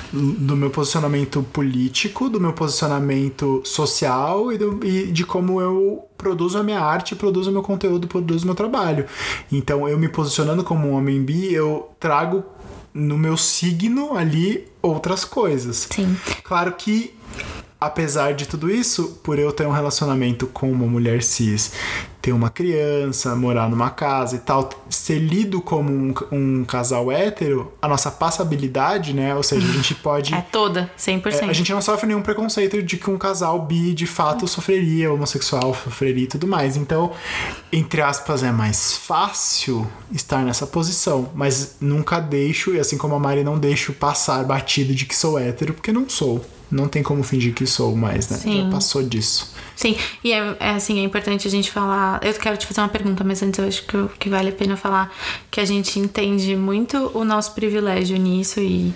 do meu posicionamento político, do meu posicionamento social e, do, e de como eu produzo a minha arte, produzo o meu conteúdo, produzo o meu trabalho. Então, eu me posicionando como um homem bi, eu trago no meu signo ali outras coisas. Sim. Claro que, apesar de tudo isso, por eu ter um relacionamento com uma mulher cis, ter uma criança, morar numa casa e tal, ser lido como um, um casal hétero, a nossa passabilidade, né? Ou seja, a gente pode... É toda, cem por cento. É, a gente não sofre nenhum preconceito de que um casal bi, de fato, sofreria, homossexual sofreria e tudo mais. Então, entre aspas, é mais fácil estar nessa posição, mas nunca deixo, e assim como a Mari, não deixo passar batido de que sou hétero, porque não sou. Não tem como fingir que sou mais, né? Sim. Já passou disso. Sim, e é, é assim, é importante a gente falar... Eu quero te fazer uma pergunta, mas antes eu acho que, eu, que vale a pena falar que a gente entende muito o nosso privilégio nisso e,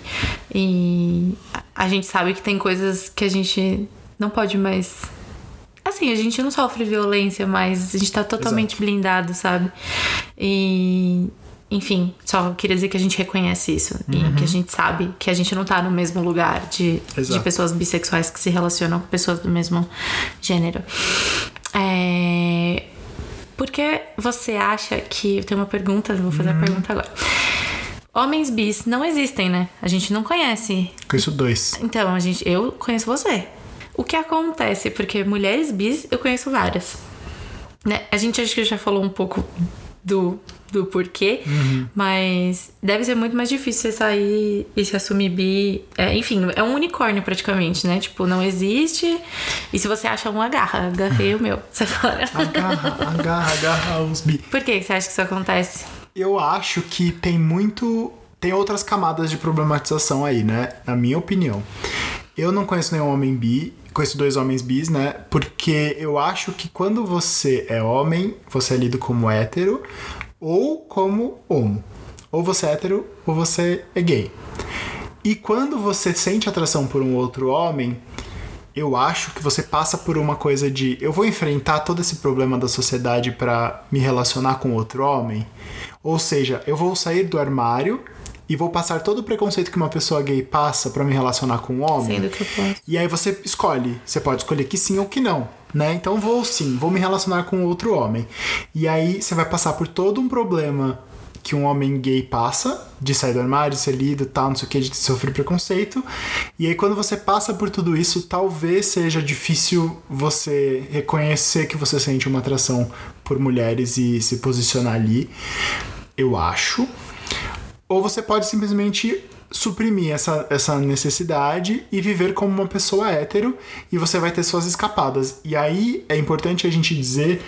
e a gente sabe que tem coisas que a gente não pode mais... Assim, a gente não sofre violência, mas a gente tá totalmente Exato. blindado, sabe? E... Enfim, só queria dizer que a gente reconhece isso. Uhum. E que a gente sabe que a gente não tá no mesmo lugar de, de pessoas bissexuais que se relacionam com pessoas do mesmo gênero. É... Por que você acha que... Eu tenho uma pergunta, vou fazer uhum. a pergunta agora. Homens bis não existem, né? A gente não conhece. Conheço dois. Então, a gente, eu conheço você. O que acontece? Porque mulheres bis eu conheço várias. Né? A gente acho que já falou um pouco do... do porquê, uhum. mas deve ser muito mais difícil você sair e se assumir bi. É, enfim, é um unicórnio praticamente, né? Tipo, não existe. E se você acha um, agarra. Agarrei o meu. Você fala. Agarra, agarra, agarra os bi. Por que você acha que isso acontece? Eu acho que tem muito... tem outras camadas de problematização aí, né? Na minha opinião. Eu não conheço nenhum homem bi, conheço dois homens bis, né? Porque eu acho que quando você é homem, você é lido como hétero ou como homo. Ou você é hétero ou você é gay. E quando você sente atração por um outro homem, eu acho que você passa por uma coisa de eu vou enfrentar todo esse problema da sociedade pra me relacionar com outro homem. Ou seja, eu vou sair do armário e vou passar todo o preconceito que uma pessoa gay passa pra me relacionar com um homem. Sendo que eu posso. E aí você escolhe. Você pode escolher que sim ou que não, né? Então vou sim, vou me relacionar com outro homem. E aí você vai passar por todo um problema que um homem gay passa, de sair do armário, de ser lido, tal, não sei o que, de sofrer preconceito. E aí quando você passa por tudo isso, talvez seja difícil você reconhecer que você sente uma atração por mulheres e se posicionar ali, eu acho. Ou você pode simplesmente suprimir essa, essa necessidade e viver como uma pessoa hétero, e você vai ter suas escapadas. E aí é importante a gente dizer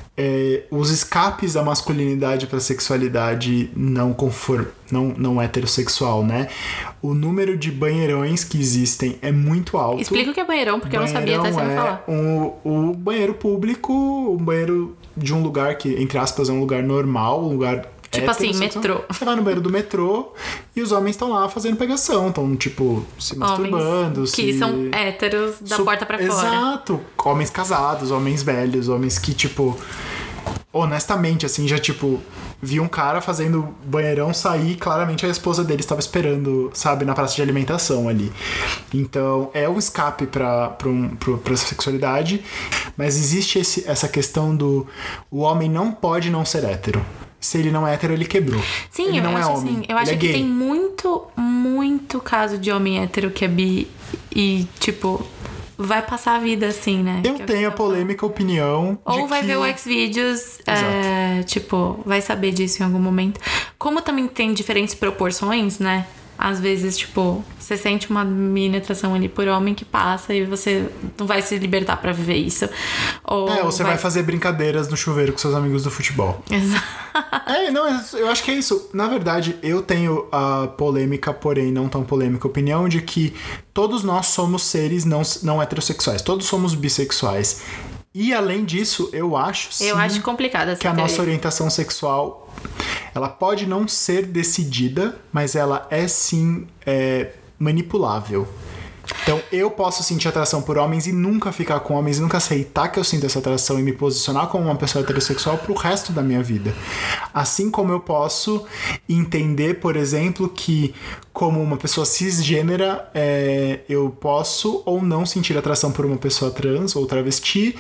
é, os escapes da masculinidade para a sexualidade não, conform, não, não heterossexual, né? O número de banheirões que existem é muito alto. Explica o que é banheirão, porque banheirão eu não sabia até você é falar. Um, o banheiro público, um banheiro de um lugar que, entre aspas, é um lugar normal, um lugar... Tipo assim, metrô. Você vai no banheiro do metrô e os homens estão lá fazendo pegação, estão, tipo, se masturbando. Homens que se... são héteros da Su... porta pra fora. Exato. Homens casados, homens velhos, homens que, tipo... Honestamente, assim, já, tipo... Vi um cara fazendo banheirão sair, claramente a esposa dele estava esperando, sabe, na praça de alimentação ali. Então, é um escape pra, pra, um, pra, pra sexualidade, mas existe esse, essa questão do... O homem não pode não ser hétero. Se ele não é hétero, ele quebrou. Sim, ele eu não acho é homem. assim. Eu acho ele é que gay. tem muito, muito caso de homem hétero que é bi e, tipo, vai passar a vida assim, né? Eu que tenho a polêmica fala. opinião. Ou de vai que... ver o Xvideos, é, tipo, vai saber disso em algum momento. Como também tem diferentes proporções, né? Às vezes, tipo, você sente uma mini atração ali por homem que passa e você não vai se libertar pra viver isso. Ou é, ou você vai... vai fazer brincadeiras no chuveiro com seus amigos do futebol. Exato. É, não, eu acho que é isso. Na verdade, eu tenho a polêmica, porém não tão polêmica, opinião de que todos nós somos seres não, não heterossexuais. Todos somos bissexuais. E além disso, eu acho sim, eu acho complicado essa que a teoria. nossa orientação sexual ela pode não ser decidida, mas ela é sim é, manipulável. Então eu posso sentir atração por homens e nunca ficar com homens, e nunca aceitar que eu sinto essa atração e me posicionar como uma pessoa heterossexual pro resto da minha vida. Assim como eu posso entender, por exemplo, que como uma pessoa cisgênera, é, eu posso ou não sentir atração por uma pessoa trans ou travesti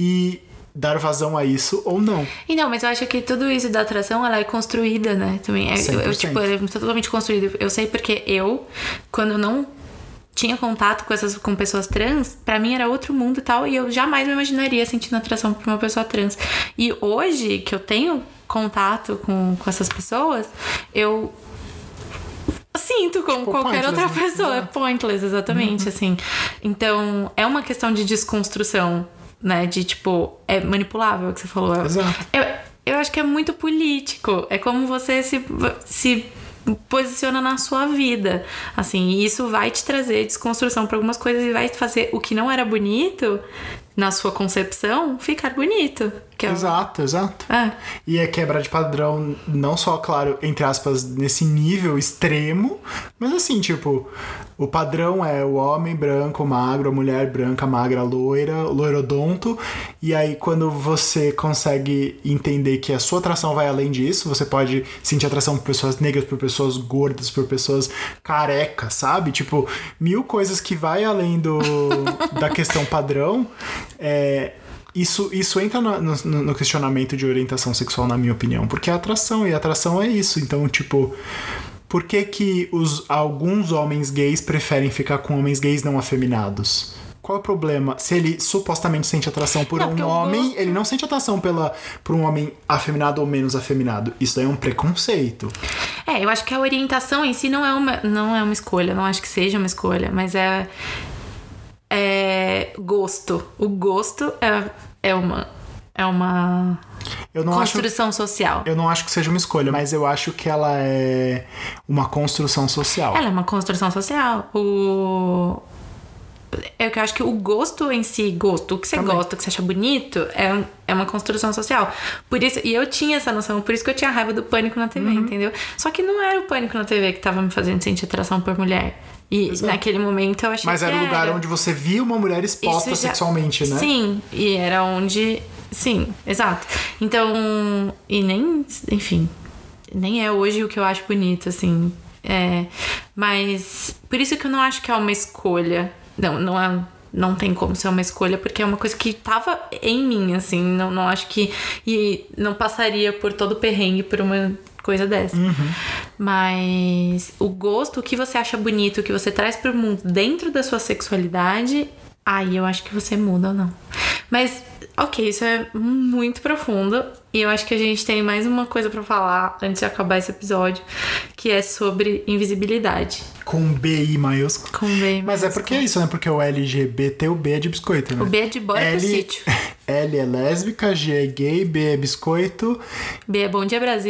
e dar vazão a isso ou não. E não, mas eu acho que tudo isso da atração, ela é construída, né? Também. É, eu, eu, tipo, é totalmente construído. Eu sei porque eu, quando não tinha contato com essas com pessoas trans, pra mim era outro mundo e tal, e eu jamais me imaginaria sentindo atração por uma pessoa trans. E hoje, que eu tenho contato com, com essas pessoas, eu sinto como tipo, qualquer outra pessoa. É pointless, exatamente, uhum. assim. Então, é uma questão de desconstrução, né? De, tipo, é manipulável, que você falou. Exato. Eu, eu acho que é muito político. É como você se... se posiciona na sua vida, assim, e isso vai te trazer desconstrução para algumas coisas e vai fazer o que não era bonito na sua concepção ficar bonito. Que é exato, o... exato. É. E é quebra de padrão, não só, claro, entre aspas, nesse nível extremo, mas assim, tipo, o padrão é o homem branco, magro, a mulher branca, magra, loira, loirodonto, e aí quando você consegue entender que a sua atração vai além disso, você pode sentir atração por pessoas negras, por pessoas gordas, por pessoas carecas, sabe? Tipo, mil coisas que vai além do, da questão padrão. É, isso, isso entra no, no, no questionamento de orientação sexual, na minha opinião, porque é atração, e atração é isso. Então, tipo, por que que os, alguns homens gays preferem ficar com homens gays não afeminados? Qual é o problema? Se ele supostamente sente atração por não, um homem, gosto... ele não sente atração pela, por um homem afeminado ou menos afeminado. Isso daí é um preconceito. É, eu acho que a orientação em si não é uma, não é uma escolha, não acho que seja uma escolha, mas é... É gosto. O gosto é, é uma... É uma... Eu não construção acho, social. Eu não acho que seja uma escolha, mas eu acho que ela é uma construção social. Ela é uma construção social. O... É que eu acho que o gosto em si, gosto, o que você Também. gosta, o que você acha bonito, é, é uma construção social. Por isso, e eu tinha essa noção, por isso que eu tinha raiva do Pânico na T V, uhum. entendeu? Só que não era o Pânico na T V que tava me fazendo sentir atração por mulher. E Exato. Naquele momento eu achei Mas que era o lugar era. onde você via uma mulher exposta já... sexualmente, né? Sim, e era onde... Sim, exato. Então, e nem, enfim, nem é hoje o que eu acho bonito, assim. É, mas, por isso que eu não acho que é uma escolha. Não, não é... Não tem como ser uma escolha, porque é uma coisa que tava em mim, assim. Não, não acho que... E não passaria por todo o perrengue por uma coisa dessa. Uhum. Mas o gosto, o que você acha bonito, o que você traz pro mundo dentro da sua sexualidade, aí eu acho que você muda ou não. Mas, ok, isso é muito profundo. E eu acho que a gente tem mais uma coisa pra falar antes de acabar esse episódio, que é sobre invisibilidade. Com B I maiúsculo. Com B I maiúsculo. Mas é porque é isso, né? Porque o L G B T, o B é de biscoito, né? O B é de bora pro sítio. L é lésbica, G é gay, B é biscoito. B é Bom Dia Brasil.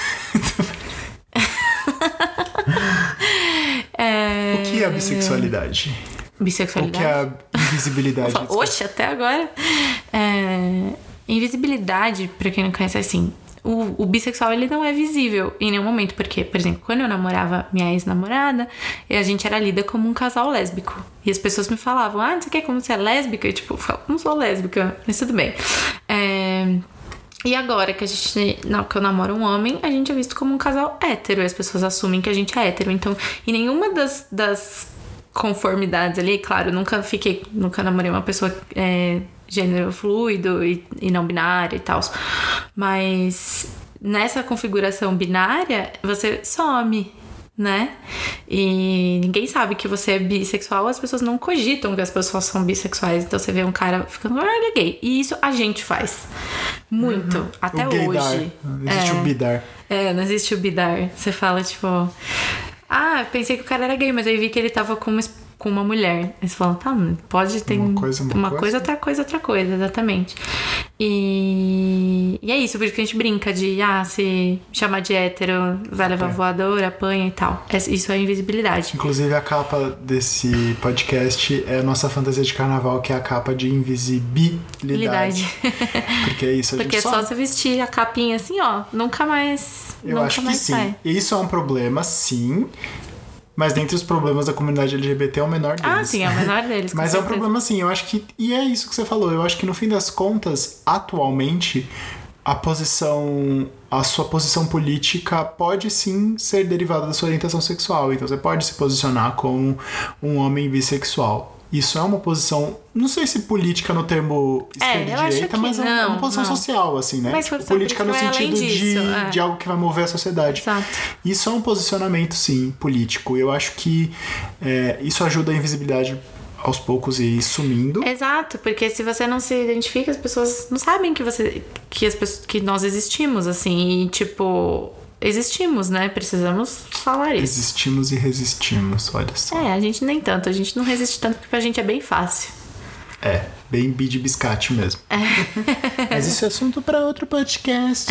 é... O que é a bissexualidade? Bissexualidade? O que é a invisibilidade? Oxe, até agora. É... Invisibilidade, pra quem não conhece, é assim... O, o bissexual, ele não é visível em nenhum momento. Porque, por exemplo, quando eu namorava minha ex-namorada, a gente era lida como um casal lésbico. E as pessoas me falavam, ah, não sei o que, como você é lésbica? E tipo, eu falo, não sou lésbica, mas tudo bem. É... E agora que a gente, não, que eu namoro um homem, a gente é visto como um casal hétero. E as pessoas assumem que a gente é hétero. Então, em nenhuma das, das conformidades ali, claro, nunca fiquei, nunca namorei uma pessoa é, gênero fluido e, e não binária e tal. Mas nessa configuração binária, você some, né? E ninguém sabe que você é bissexual, as pessoas não cogitam que as pessoas são bissexuais. Então você vê um cara ficando, ah, ele é gay. E isso a gente faz. Muito. Uhum. Até o hoje. Não existe é, o bidar. É, não existe o bidar. Você fala, tipo... Ah, pensei que o cara era gay, mas aí vi que ele tava com uma, com uma mulher. Aí você fala, tá, pode ter... Uma coisa, uma, uma coisa. coisa, outra coisa, outra coisa, exatamente. E, e é isso, por isso que a gente brinca de, ah, se chamar de hétero, vai levar é. voadora, apanha e tal. É, isso é invisibilidade. Inclusive, a capa desse podcast é a nossa fantasia de carnaval, que é a capa de invisibilidade. Porque é isso, a Porque gente é só... só você vestir a capinha assim, ó, nunca mais Eu nunca acho mais que sim. sai. E isso é um problema, sim. Mas dentre os problemas da comunidade L G B T é o menor deles. Ah, sim, é o menor deles. Mas é um problema, sim. Eu acho que... E é isso que você falou. Eu acho que no fim das contas, atualmente, a posição... A sua posição política pode sim ser derivada da sua orientação sexual. Então você pode se posicionar como um homem bissexual. Isso é uma posição, não sei se política no termo esquerda é, e direita, mas não, é uma posição não. social, assim, né? Mas tipo, política no sentido de, é. de algo que vai mover a sociedade. Exato. Isso é um posicionamento, sim, político. Eu acho que é, isso ajuda a invisibilidade aos poucos ir sumindo. Exato, porque se você não se identifica, as pessoas não sabem que você que, as pessoas, que nós existimos, assim, e tipo... Existimos, né? Precisamos falar isso. Existimos e resistimos, olha só. É, a gente nem tanto. A gente não resiste tanto porque pra gente é bem fácil. É, bem bi de biscate mesmo. É. Mas isso é assunto pra outro podcast.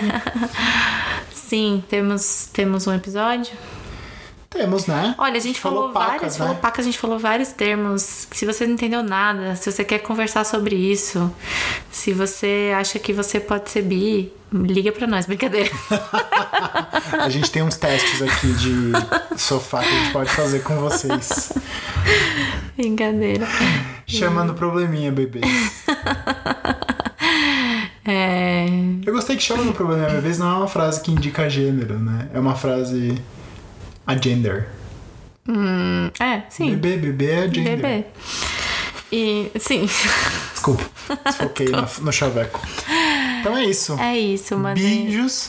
Sim, temos, temos um episódio. Temos, né? Olha, a gente, a gente falou, falou vários, pacas, né? falou pacas, a gente falou vários termos. Se você não entendeu nada, se você quer conversar sobre isso, se você acha que você pode ser bi, liga pra nós, brincadeira. A gente tem uns testes aqui de sofá que a gente pode fazer com vocês. Brincadeira. Chamando probleminha, bebês. É... Eu gostei que chamando probleminha, bebês não é uma frase que indica gênero, né? É uma frase... A gender. Hum, é, sim. Bebê, bebê é gender. Bebê. E, sim. Desculpa, desfoquei no, no chaveco. Então é isso. É isso, mano. Beijos.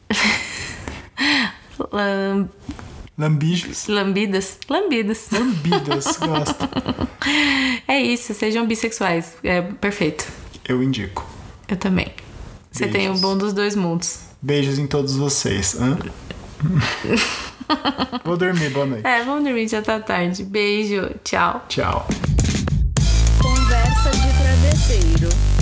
Lam... Lambijos. Lambidas. Lambidas. Lambidas, gosto. É isso, sejam bissexuais. É perfeito. Eu indico. Eu também. Você Beijos. tem o bom dos dois mundos. Beijos em todos vocês. Hã? Vou dormir, boa noite. É, vamos dormir, já tá tarde. Beijo, tchau. Tchau. Conversa de travesseiro.